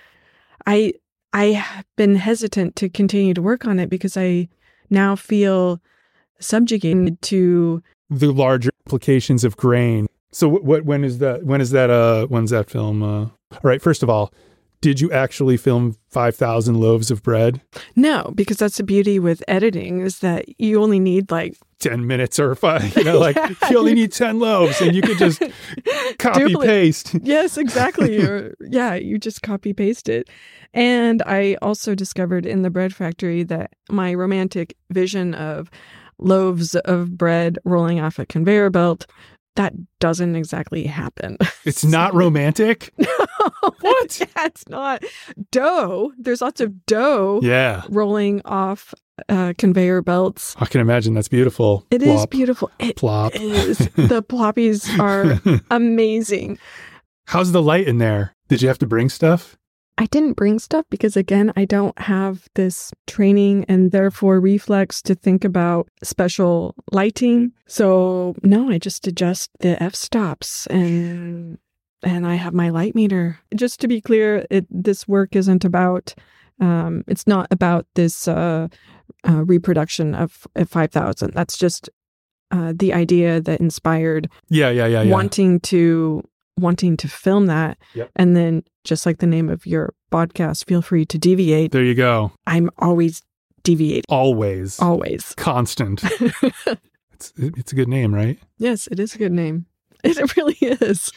I, I have been hesitant to continue to work on it because I now feel subjugated to the larger implications of grain. So what, what when is that, when is that, uh, when's that film? Uh, all right. First of all, did you actually film five thousand loaves of bread? No, because that's the beauty with editing is that you only need like ten minutes or five, you know, like yeah. you only need ten loaves and you can just copy Dupli- paste. Yes, exactly. or, yeah, you just copy paste it. And I also discovered in the bread factory that my romantic vision of loaves of bread rolling off a conveyor belt, that doesn't exactly happen. It's not romantic? No. What? Yeah, it's not. Dough. There's lots of dough yeah. rolling off uh, conveyor belts. I can imagine. That's beautiful. It Plop. is beautiful. It Plop. is. The ploppies are amazing. How's the light in there? Did you have to bring stuff? I didn't bring stuff because, again, I don't have this training and therefore reflex to think about special lighting. So, no, I just adjust the f-stops and and I have my light meter. Just to be clear, it, this work isn't about, um, it's not about this uh, uh, reproduction of, of five thousand. That's just uh, the idea that inspired yeah, yeah, yeah, yeah. wanting to wanting to film that. Yep. And then just like the name of your podcast, Feel Free to Deviate. There you go. I'm always deviating. Always. Always. Constant. it's, it's a good name, right? Yes, it is a good name. It really is.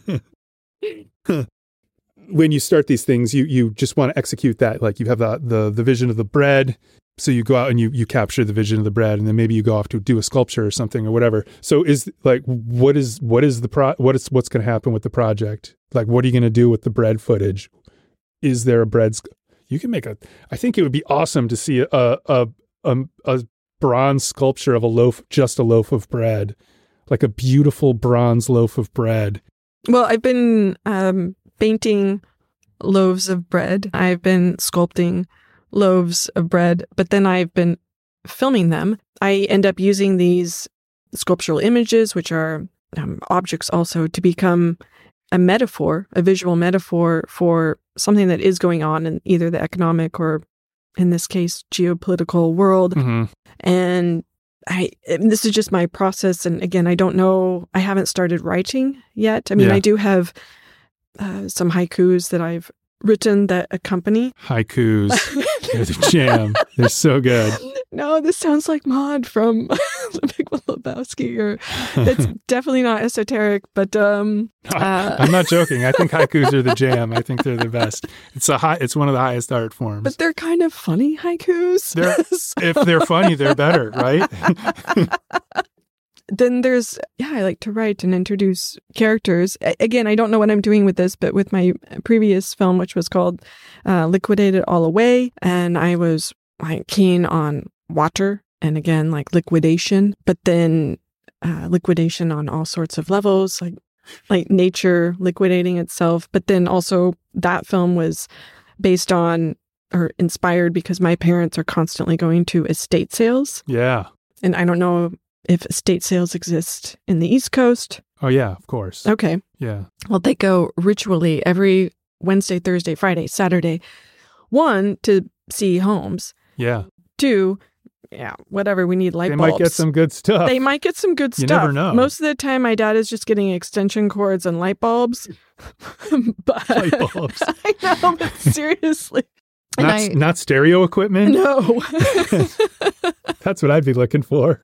When you start these things, you you just want to execute that. Like you have the, the the vision of the bread. So you go out and you you capture the vision of the bread, and then maybe you go off to do a sculpture or something or whatever. So is like what is what is the pro what is what's going to happen with the project? Like what are you going to do with the bread footage? Is there a bread? Sc- you can make a. I think it would be awesome to see a a a, a bronze sculpture of a loaf, just a loaf of bread, like a beautiful bronze loaf of bread. Well, I've been um, painting loaves of bread. I've been sculpting loaves of bread, but then I've been filming them. I end up using these sculptural images, which are um, objects also, to become a metaphor, a visual metaphor for something that is going on in either the economic or, in this case, geopolitical world. Mm-hmm. And I, this is just my process. And again, I don't know, I haven't started writing yet. I mean, Yeah. I do have uh, some haikus that I've written that accompany. Haikus. They're the jam. They're so good. No, this sounds like Maud from The Big Lebowski, or it's definitely not esoteric, but um uh, I'm not joking. I think haikus are the jam. I think they're the best. It's a high. It's one of the highest art forms. but they're kind of funny haikus. They're, So- if they're funny, they're better, right? Then there's, yeah, I like to write and introduce characters. A- again, I don't know what I'm doing with this, but with my previous film, which was called uh, Liquidate It All Away, and I was like keen on water and again, like liquidation, but then uh, liquidation on all sorts of levels, like like nature liquidating itself. But then also that film was based on or inspired because my parents are constantly going to estate sales. Yeah. And I don't know if estate sales exist in the East Coast. Oh yeah. Of course. Okay. Yeah. Well, they go ritually every Wednesday, Thursday, Friday, Saturday. One, to see homes. Yeah. Two, yeah, whatever. We need light They bulbs. might get some good stuff. They might get some good You stuff. never know. Most of the time, my dad is just getting extension cords and light bulbs. but Light bulbs. I know, but seriously. And Not, I- not stereo equipment. No. That's what I'd be looking for.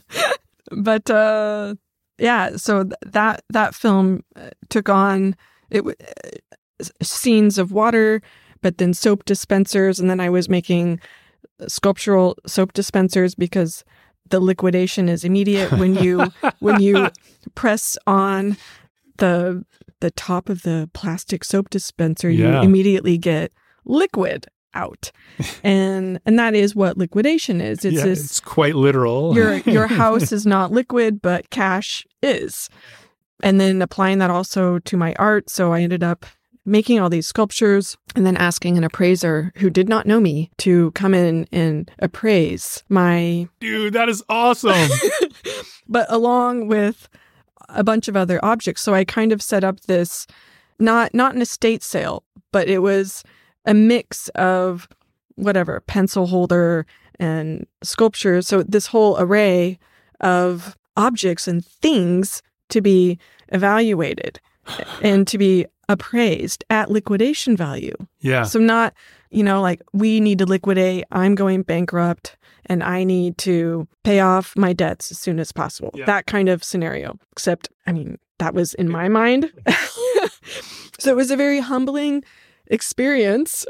But uh, yeah, so th- that that film uh, took on it w- uh, scenes of water, but then soap dispensers, and then I was making sculptural soap dispensers because the liquidation is immediate when you when you press on the the top of the plastic soap dispenser, you Yeah. immediately get liquid out, and and that is what liquidation is. It's yeah, this. it's quite literal. your your house is not liquid, but cash is. And then applying that also to my art. So I ended up making all these sculptures and then asking an appraiser who did not know me to come in and appraise my, Dude, that is awesome. but along with a bunch of other objects. So I kind of set up this, not not an estate sale, but it was a mix of whatever, pencil holder and sculptures. So this whole array of objects and things to be evaluated and to be appraised at liquidation value. Yeah. So not, you know, like we need to liquidate, I'm going bankrupt and I need to pay off my debts as soon as possible. Yeah. That kind of scenario. Except, I mean, that was in my mind. So it was a very humbling experience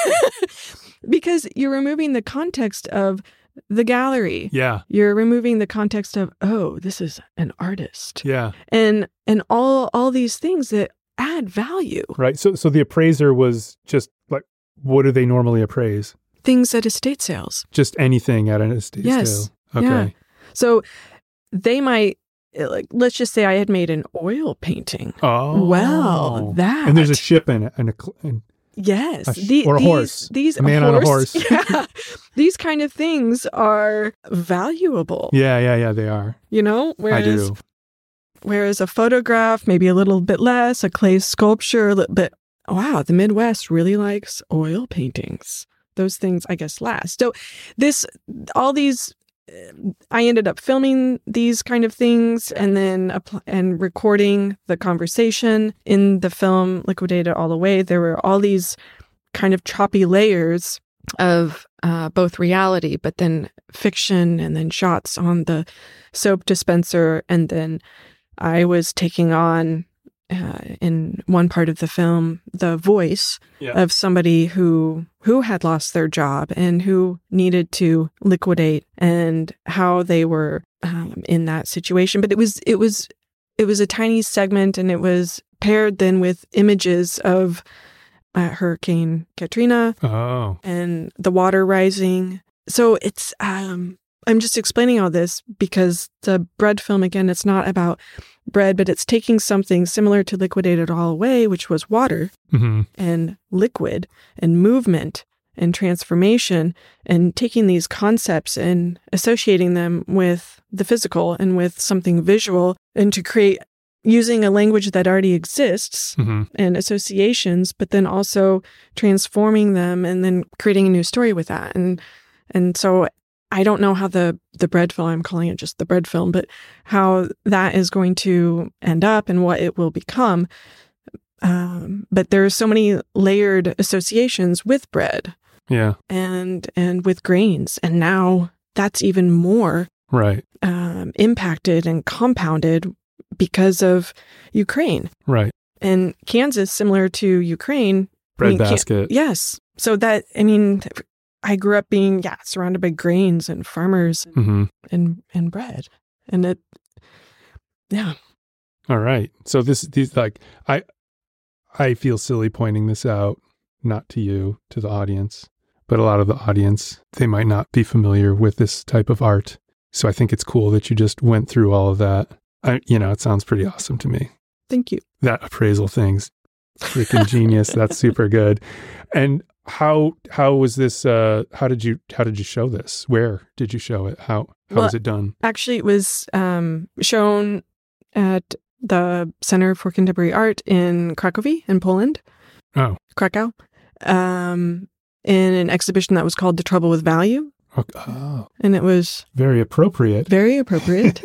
because you're removing the context of the gallery. Yeah. You're removing the context of, oh, this is an artist. Yeah. And and all all these things that add value. Right. So so the appraiser was just like, what do they normally appraise? Things at estate sales. Just anything at an estate Yes. sale. Okay. Yeah. So they might, like, let's just say I had made an oil painting. Oh. Well, that. And there's a ship in it and a cl- and Yes. a sh- The- or a these, horse. These, A man on a horse. Yeah. These kind of things are valuable, yeah, yeah, yeah, they are. you know? Whereas, I do. Whereas a photograph, maybe a little bit less, a clay sculpture, a little bit, wow, the Midwest really likes oil paintings. Those things, I guess, last. So this, all these I ended up filming these kind of things and then apply, and recording the conversation in the film Liquidated All the Way. There were all these kind of choppy layers of uh, both reality, but then fiction, and then shots on the soap dispenser. And then I was taking on, uh, in one part of the film, the voice yeah. of somebody who who had lost their job and who needed to liquidate, and how they were um, in that situation. But it was it was it was a tiny segment, and it was paired then with images of uh, Hurricane Katrina oh. and the water rising. So it's um, I'm just explaining all this because the bread film, again, it's not about bread, but it's taking something similar to Liquidated All Away, which was water mm-hmm. and liquid and movement and transformation, and taking these concepts and associating them with the physical and with something visual, and to create using a language that already exists mm-hmm. and associations, but then also transforming them and then creating a new story with that. And and so I don't know how the, the bread film, I'm calling it just the bread film, but how that is going to end up and what it will become. Um, but there are so many layered associations with bread. Yeah. And, and with grains. And now that's even more right. um, impacted and compounded because of Ukraine. Right. And Kansas, similar to Ukraine. Bread I mean, basket. Can- yes. So that, I mean, I grew up being, yeah, surrounded by grains and farmers and, mm-hmm. and, and bread. And it, yeah. All right. So this, these, like, I, I feel silly pointing this out, not to you, to the audience, but a lot of the audience, they might not be familiar with this type of art. So I think it's cool that you just went through all of that. I, you know, it sounds pretty awesome to me. Thank you. That appraisal thing's freaking genius. That's super good. And how how was this? Uh, how did you how did you show this? Where did you show it? How how well, was it done? Actually, it was um, shown at the Center for Contemporary Art in Cracovia in Poland. Oh, Krakow, um, in an exhibition that was called "The Trouble with Value." Okay. Oh, and it was very appropriate. Very appropriate.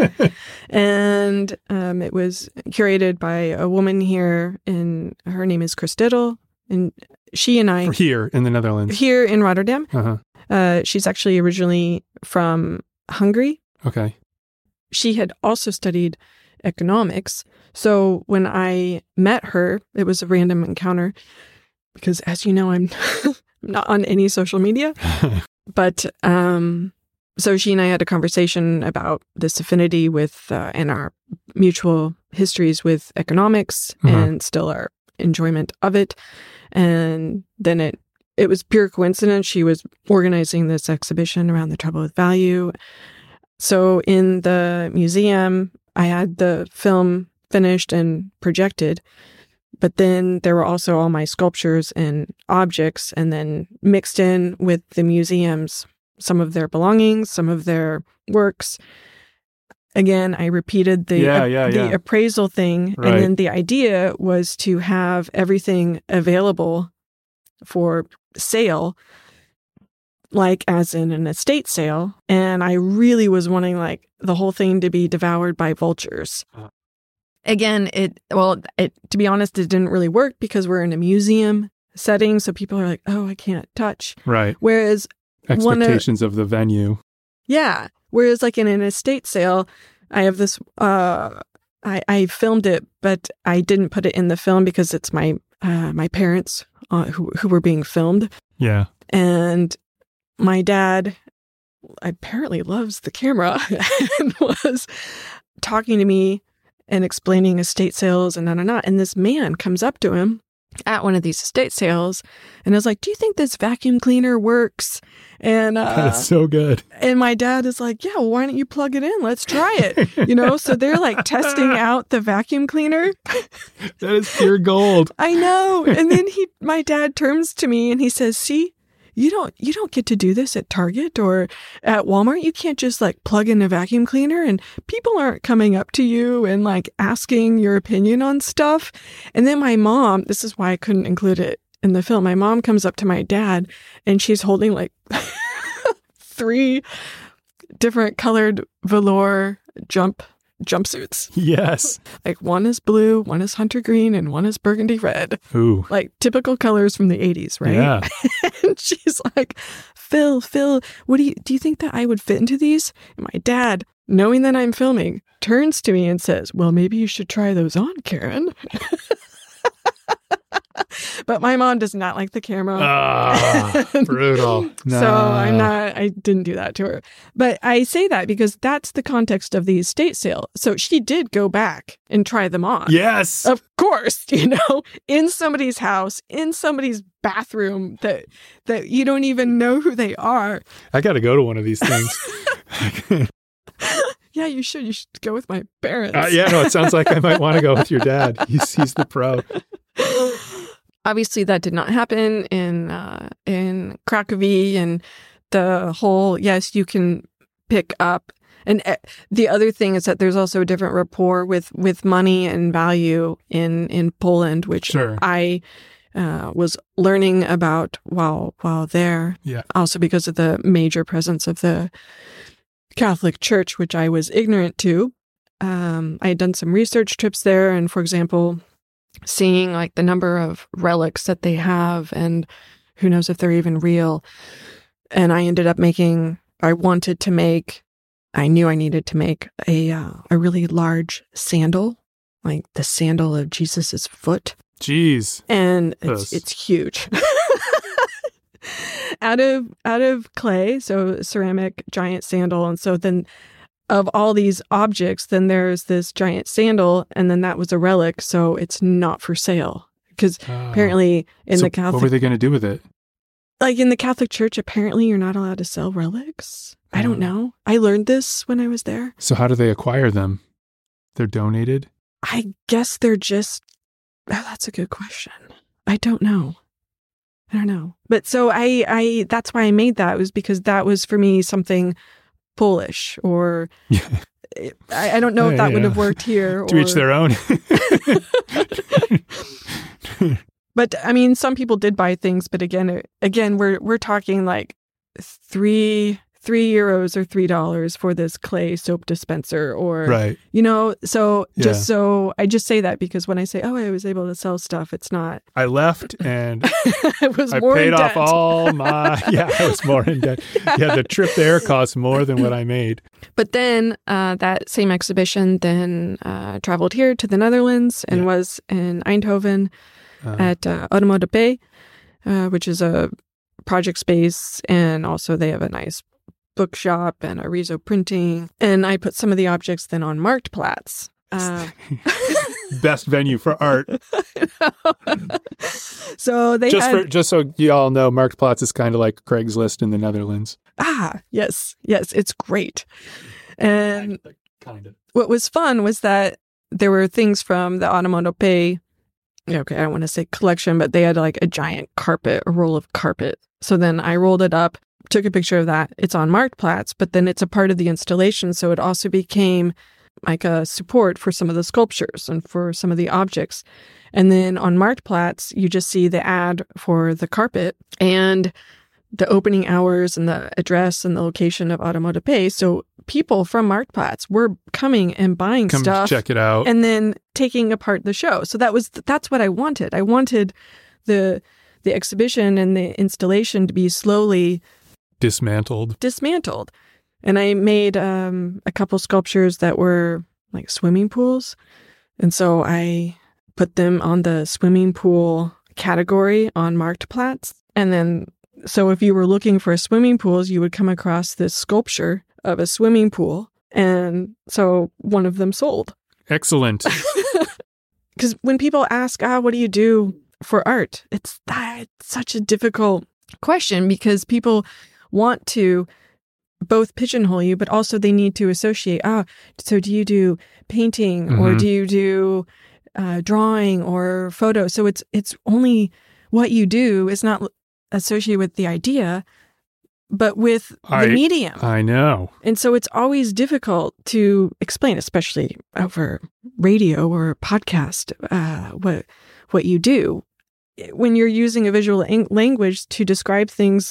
And um, it was curated by a woman here, and her name is Chris Diddle. And she and I... Here in the Netherlands. Here in Rotterdam. Uh-huh. Uh, she's actually originally from Hungary. Okay. She had also studied economics. So when I met her, it was a random encounter. Because as you know, I'm not on any social media. But um, so she and I had a conversation about this affinity with uh, and our mutual histories with economics uh-huh. and still our enjoyment of it. And then it it was pure coincidence. She was organizing this exhibition around the trouble with value. So in the museum, I had the film finished and projected. But then there were also all my sculptures and objects, and then mixed in with the museums, some of their belongings, some of their works. Again, I repeated the yeah, yeah, the yeah. appraisal thing. Right. And then the idea was to have everything available for sale, like as in an estate sale. And I really was wanting like the whole thing to be devoured by vultures. Uh-huh. Again, it, well, it, to be honest, it didn't really work because we're in a museum setting. So people are like, oh, I can't touch. Right. Whereas expectations of, of the venue. Yeah. Whereas like in an estate sale, I have this, uh, I, I filmed it, but I didn't put it in the film because it's my, uh, my parents uh, who, who were being filmed. Yeah. And my dad apparently loves the camera and was talking to me and explaining estate sales and na na na. And this man comes up to him at one of these estate sales and is like, do you think this vacuum cleaner works? And uh, that is so good. And my dad is like, yeah, well, why don't you plug it in? Let's try it. You know, so they're like testing out the vacuum cleaner. That is pure gold. I know. And then he, my dad turns to me and he says, see, You don't you don't get to do this at Target or at Walmart. You can't just like plug in a vacuum cleaner and people aren't coming up to you and like asking your opinion on stuff. And then my mom, this is why I couldn't include it in the film. My mom comes up to my dad and she's holding like three different colored velour jump jumpsuits. Yes. Like one is blue, one is hunter green, and one is burgundy red. Ooh. Like typical colors from the eighties, right? Yeah. And she's like, Phil, Phil, what do you do you think that I would fit into these? And my dad, knowing that I'm filming, turns to me and says, well, maybe you should try those on, Karen. But my mom does not like the camera. Ah, brutal. Nah. So I'm not, I didn't do that to her. But I say that because that's the context of the estate sale. So she did go back and try them on. Yes. Of course, you know, in somebody's house, in somebody's bathroom that that you don't even know who they are. I got to go to one of these things. Yeah, you should. You should go with my parents. Uh, yeah, no, it sounds like I might want to go with your dad. He's he's the pro. Obviously, that did not happen in uh, in Cracovie, and the whole yes, you can pick up. And uh, the other thing is that there's also a different rapport with with money and value in in Poland, which Sure. I uh, was learning about while while there. Yeah. Also because of the major presence of the Catholic Church, which I was ignorant to. Um, I had done some research trips there, and for example, seeing like the number of relics that they have, and who knows if they're even real. And I ended up making. I wanted to make. I knew I needed to make a uh, a really large sandal, like the sandal of Jesus's foot. Jeez. And Yes. it's it's huge. out of out of clay, so ceramic giant sandal. And so then of all these objects, then there's this giant sandal, and then that was a relic, so it's not for sale. Because Oh. apparently in So the Catholic what were they going to do with it? like in the Catholic Church, apparently you're not allowed to sell relics. I don't Oh. know. I learned this when I was there. So how do they acquire them? They're donated? I guess they're just oh, that's a good question. I don't know. I don't know. But so I, I that's why I made that, was because that was for me something Polish, or Yeah. I, I don't know if Yeah, that would yeah. have worked here. To or, each their own. But I mean, some people did buy things, but again, again, we're we're talking like three three euros or three dollars for this clay soap dispenser, or Right. you know. So just Yeah. so I just say that because when I say, oh, I was able to sell stuff, it's not. I left and I was I more paid in off debt. all my, yeah, I was more in debt. Yeah, the trip there cost more than what I made. But then uh, that same exhibition then uh, traveled here to the Netherlands and Yeah. was in Eindhoven Uh, at uh, Automo de P, uh, which is a project space. And also they have a nice bookshop and Arizo printing. And I put some of the objects then on Marktplaats. Uh, best venue for art. so they Just had... for just so you all know, Marktplaats is kind of like Craigslist in the Netherlands. Ah, yes, yes, it's great. And Kind of. what was fun was that there were things from the Automo de P, okay, I don't want to say collection, but they had like a giant carpet, a roll of carpet. So then I rolled it up, took a picture of that. It's on Marktplaats, but then it's a part of the installation. So it also became like a support for some of the sculptures and for some of the objects. And then on Marktplaats, you just see the ad for the carpet and the opening hours and the address and the location of Automo de P. So people from Marktplaats were coming and buying Come stuff check it out. and then taking apart the show. So that was that's what I wanted. I wanted the the exhibition and the installation to be slowly Dismantled. dismantled. And I made um, a couple sculptures that were like swimming pools. And so I put them on the swimming pool category on Marktplaats. And then, so if you were looking for swimming pools, you would come across this sculpture of a swimming pool. And so one of them sold. Excellent. Because when people ask, ah, what do you do for art? It's, that, it's such a difficult question because people want to both pigeonhole you, but also they need to associate, ah, so do you do painting or Mhm. do you do uh, drawing or photo? So it's it's only what you do is not associated with the idea, but with I- the medium. I know. And so it's always difficult to explain, especially over radio or podcast, uh, what what you do when you're using a visual ang- language to describe things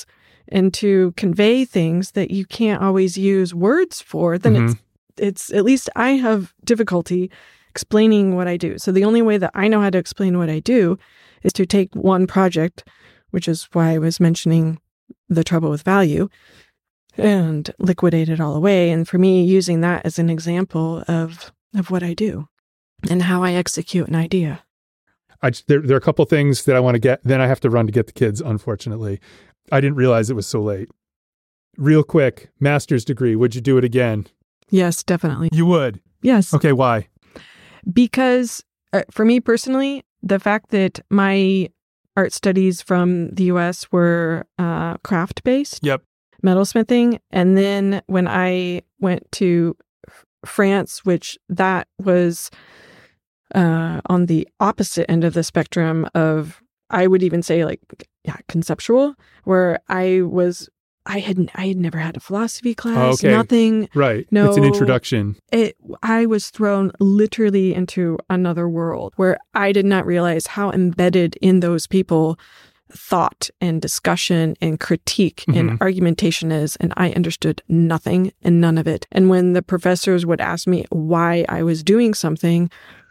and to convey things that you can't always use words for, then mm-hmm. it's it's at least I have difficulty explaining what I do. So the only way that I know how to explain what I do is to take one project, which is why I was mentioning the trouble with value, and liquidate it all away. And for me, using that as an example of of what I do and how I execute an idea. I just, there, there are a couple things that I want to get. Then I have to run to get the kids, unfortunately. I didn't realize it was so late. Real quick, master's degree. Would you do it again? Yes, definitely. You would? Yes. Okay, why? Because uh, for me personally, the fact that my art studies from the U S were uh, craft-based, yep, metalsmithing, and then when I went to France, which that was uh, on the opposite end of the spectrum of, I would even say like, yeah, conceptual, where I was, I had, I had never had a philosophy class, okay. nothing. Right. No, it's an introduction. It, I was thrown literally into another world where I did not realize how embedded in those people thought and discussion and critique mm-hmm. and argumentation is, and I understood nothing and none of it. And when the professors would ask me why I was doing something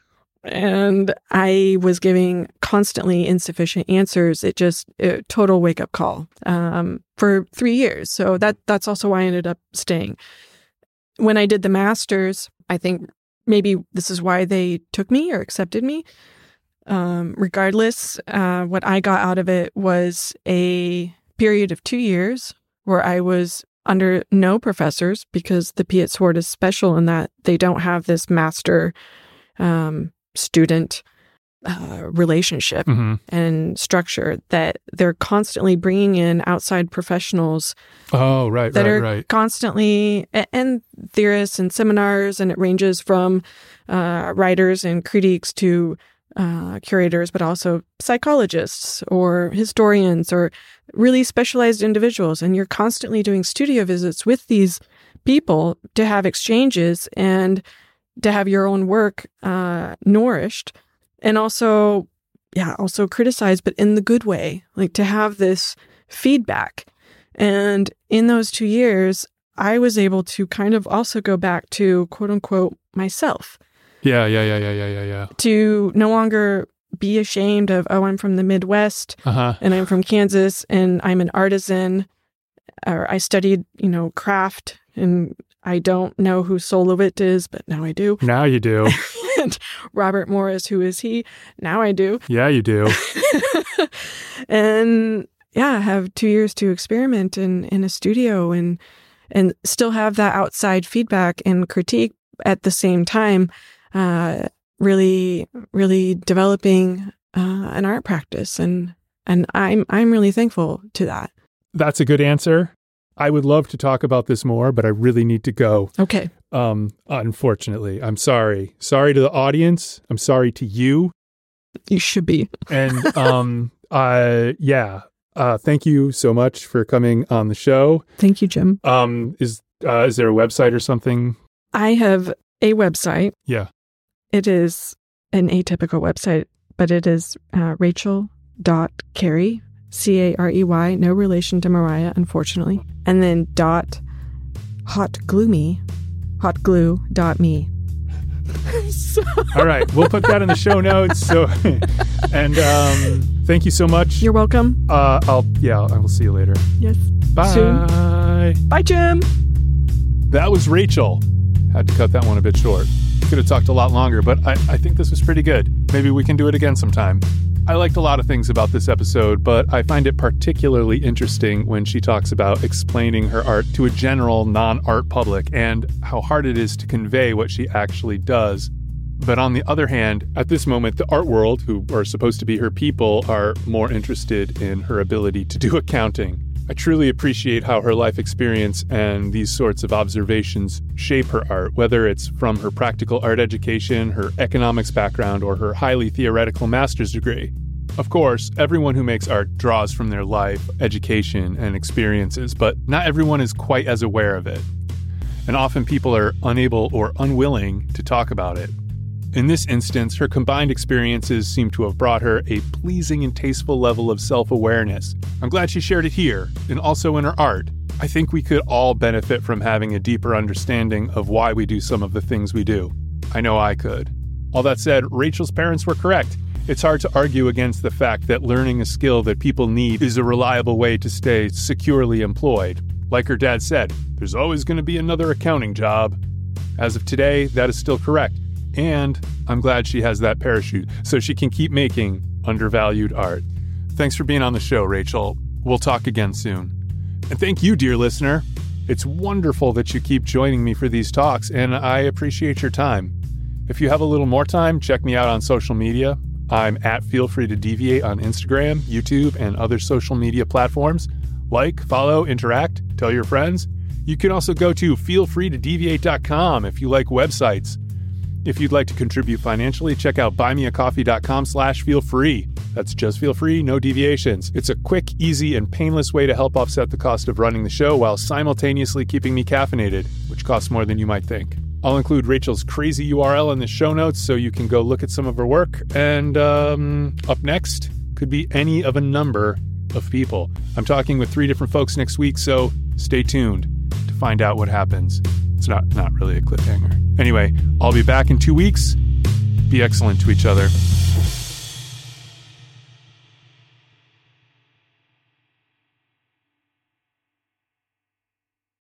and I was giving constantly insufficient answers, it just a total wake up call um, for three years. So that that's also why I ended up staying. When I did the master's, I think maybe this is why they took me or accepted me. Um, regardless, uh, what I got out of it was a period of two years where I was under no professors, because the Piet Sword is special in that they don't have this master um, student uh, relationship mm-hmm. and structure, that they're constantly bringing in outside professionals. Oh, right, that right, are right. constantly, and theorists and seminars, and it ranges from uh, writers and critiques to Uh, curators, but also psychologists or historians or really specialized individuals. And you're constantly doing studio visits with these people to have exchanges and to have your own work uh, nourished, and also, yeah, also criticized, but in the good way, like to have this feedback. And in those two years, I was able to kind of also go back to quote unquote myself. Yeah, yeah, yeah, yeah, yeah, yeah, yeah. To no longer be ashamed of, oh, I'm from the Midwest uh-huh. and I'm from Kansas and I'm an artisan, or I studied, you know, craft, and I don't know who Solowit is, but now I do. Now you do. And Robert Morris, who is he? Now I do. Yeah, you do. And yeah, I have two years to experiment in, in a studio and and still have that outside feedback and critique at the same time. Uh, really, really developing uh, an art practice, and and I'm I'm really thankful to that. That's a good answer. I would love to talk about this more, but I really need to go. Okay. Um, unfortunately, I'm sorry. Sorry to the audience. I'm sorry to you. You should be. And um, uh, yeah. Uh, thank you so much for coming on the show. Thank you, Jim. Um, is uh, is there a website or something? I have a website. Yeah. It is an atypical website, but it is uh, Rachel dot Carey, C A R E Y, no relation to Mariah, unfortunately. And then dot hot gloomy, hotglue dot me. So. All right. We'll put that in the show notes. So, and um, thank you so much. You're welcome. Uh, I'll, yeah, I will see you later. Yes. Bye. Soon. Bye, Jim. That was Rachel. Had to cut that one a bit short. Could have talked a lot longer, but I, I think this was pretty good. Maybe we can do it again sometime. I liked a lot of things about this episode, but I find it particularly interesting when she talks about explaining her art to a general non-art public and how hard it is to convey what she actually does. But on the other hand, at this moment, the art world, who are supposed to be her people, are more interested in her ability to do accounting. I truly appreciate how her life experience and these sorts of observations shape her art, whether it's from her practical art education, her economics background, or her highly theoretical master's degree. Of course, everyone who makes art draws from their life, education, and experiences, but not everyone is quite as aware of it. And often people are unable or unwilling to talk about it. In this instance, her combined experiences seem to have brought her a pleasing and tasteful level of self-awareness, I'm glad she shared it here and also in her art. I think we could all benefit from having a deeper understanding of why we do some of the things we do. I know I could. All that said, Rachel's parents were correct. It's hard to argue against the fact that learning a skill that people need is a reliable way to stay securely employed. Like her dad said, there's always going to be another accounting job. As of today, that is still correct. And I'm glad she has that parachute so she can keep making undervalued art. Thanks for being on the show, Rachel. We'll talk again soon. And thank you, dear listener. It's wonderful that you keep joining me for these talks, and I appreciate your time. If you have a little more time, check me out on social media. I'm at Feel Free to Deviate on Instagram, YouTube, and other social media platforms. Like, follow, interact, tell your friends. You can also go to feel free to deviate dot com if you like websites. If you'd like to contribute financially, check out buymeacoffee.com slash feel free. That's just feel free, no deviations. It's a quick, easy, and painless way to help offset the cost of running the show while simultaneously keeping me caffeinated, which costs more than you might think. I'll include Rachel's crazy U R L in the show notes so you can go look at some of her work. And um, up next could be any of a number of people. I'm talking with three different folks next week, so stay tuned to find out what happens. It's not, not really a cliffhanger. Anyway, I'll be back in two weeks. Be excellent to each other.